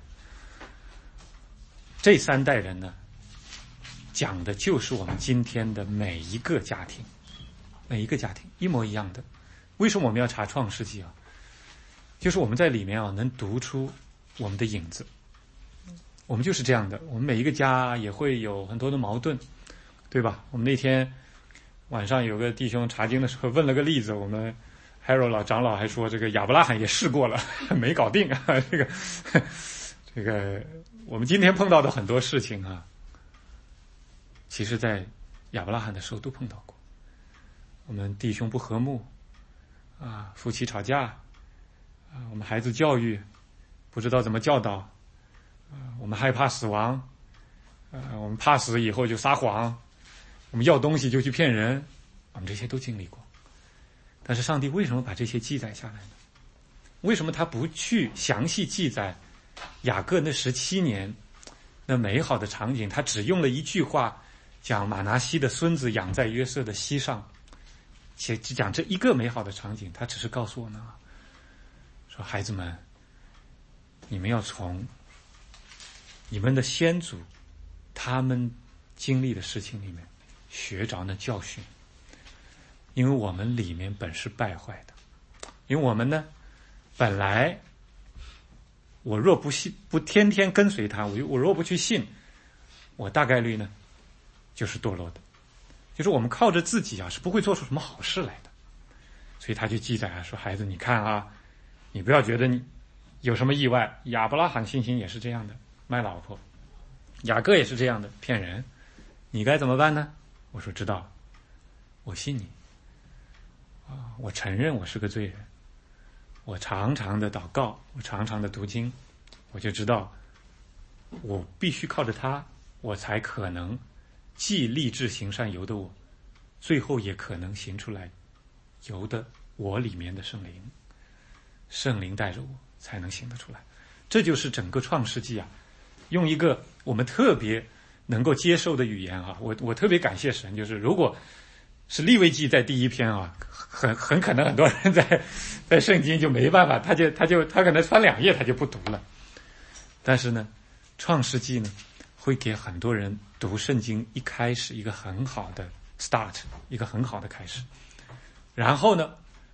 这三代人呢，讲的就是我们今天的每一个家庭，每一个家庭一模一样的。为什么我们要查创世纪啊？就是我们在里面啊能读出我们的影子。我们就是这样的，我们每一个家也会有很多的矛盾，对吧？我们那天晚上有个弟兄查经的时候问了个例子，我们 Harold 老长老还说这个亚伯拉罕也试过了，没搞定啊。这个这个我们今天碰到的很多事情啊，其实在亚伯拉罕的时候都碰到过。我们弟兄不和睦啊，夫妻吵架啊，我们孩子教育不知道怎么教导啊，我们害怕死亡啊，我们怕死以后就撒谎，我们要东西就去骗人，我们这些都经历过。但是上帝为什么把这些记载下来呢？为什么他不去详细记载雅各那十七年那美好的场景？他只用了一句话讲马拿西的孙子养在约瑟的膝上，且只讲这一个美好的场景。他只是告诉我们啊，说孩子们，你们要从你们的先祖他们经历的事情里面学着那教训。因为我们里面本是败坏的，因为我们呢本来我若不信，不天天跟随他，我我若不去信，我大概率呢就是堕落的，就是我们靠着自己啊是不会做出什么好事来的。所以他就记载啊说，孩子你看啊，你不要觉得你有什么意外，亚伯拉罕信心也是这样的，卖老婆，雅各也是这样的，骗人，你该怎么办呢？我说知道了，我信你啊，我承认我是个罪人，我常常的祷告，我常常的读经，我就知道我必须靠着他，我才可能既立志行善由的我，最后也可能行出来由的我里面的圣灵，圣灵带着我才能行得出来。这就是整个创世纪啊，用一个我们特别能够接受的语言啊，我我特别感谢神，就是如果是利未记在第一篇啊，很很可能很多人在在圣经就没办法，他就他就他可能翻两页他就不读了。但是呢，创世纪呢会给很多人读圣经一开始一个很好的 start， 一个很好的开始。然后呢，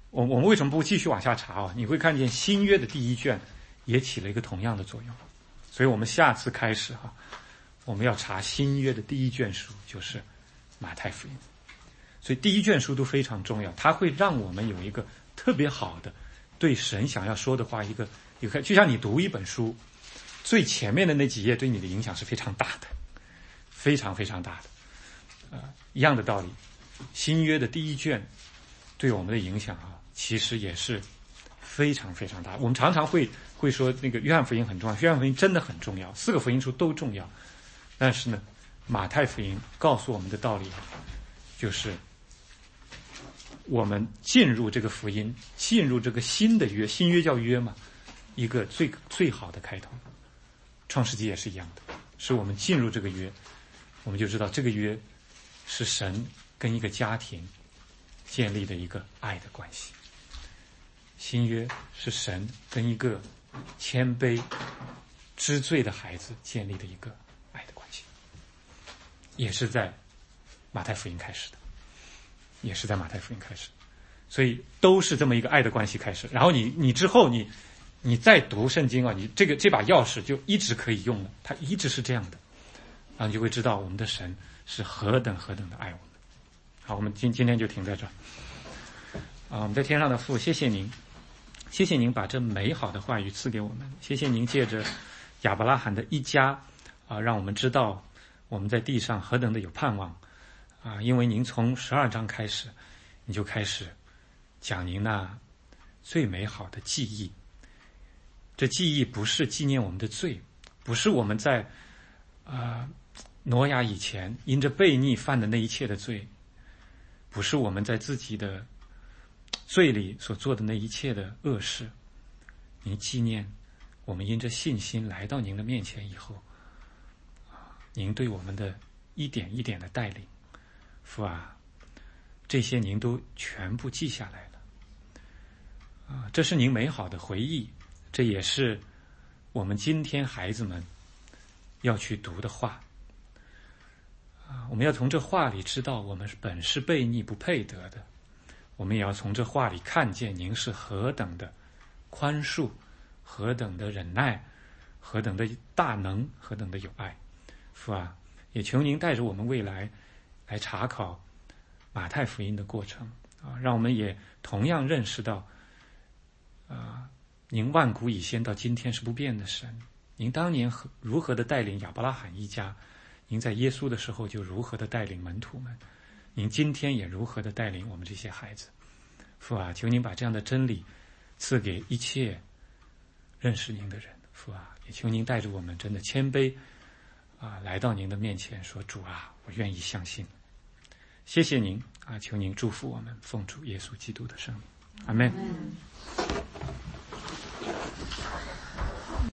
我我们为什么不继续往下查啊？你会看见新约的第一卷也起了一个同样的作用，所以我们下次开始哈、啊，我们要查新约的第一卷书，就是马太福音。所以第一卷书都非常重要，它会让我们有一个特别好的对神想要说的话一个一个，就像你读一本书，最前面的那几页对你的影响是非常大的，非常非常大的。呃，一样的道理，新约的第一卷对我们的影响啊，其实也是非常非常大。我们常常会会说那个约翰福音很重要，约翰福音真的很重要，四个福音书都重要。但是呢，马太福音告诉我们的道理就是我们进入这个福音，进入这个新的约，新约叫约嘛，一个最最好的开头。创世纪也是一样的，是我们进入这个约，我们就知道这个约是神跟一个家庭建立的一个爱的关系。新约是神跟一个谦卑知罪的孩子建立的一个爱的关系，也是在马太福音开始的，也是在马太福音开始，所以都是这么一个爱的关系开始。然后你你之后你你再读圣经啊，你这个这把钥匙就一直可以用了，它一直是这样的，然后你就会知道我们的神是何等何等的爱我们。好，我们今今天就停在这儿。啊，我们在天上的父，谢谢您，谢谢您把这美好的话语赐给我们，谢谢您借着亚伯拉罕的一家啊，让我们知道我们在地上何等的有盼望啊！因为您从十二章开始，你就开始讲您那最美好的记忆。这记忆不是纪念我们的罪，不是我们在啊、呃、挪亚以前因着悖逆犯的那一切的罪，不是我们在自己的罪里所做的那一切的恶事。您纪念我们因着信心来到您的面前以后，您对我们的一点一点的带领，父啊，这些您都全部记下来了啊！这是您美好的回忆，这也是我们今天孩子们要去读的话啊！我们要从这话里知道我们本是悖逆不配得的，我们也要从这话里看见您是何等的宽恕，何等的忍耐，何等的大能，何等的有爱。父啊，也求您带着我们未来来查考马太福音的过程啊，让我们也同样认识到啊，您万古以先到今天是不变的神，您当年如何的带领亚伯拉罕一家，您在耶稣的时候就如何的带领门徒们，您今天也如何的带领我们这些孩子。父啊，求您把这样的真理赐给一切认识您的人。父啊，也求您带着我们真的谦卑啊，来到您的面前说，主啊，我愿意相信。谢谢您啊，求您祝福我们，奉主耶稣基督的圣名，阿们。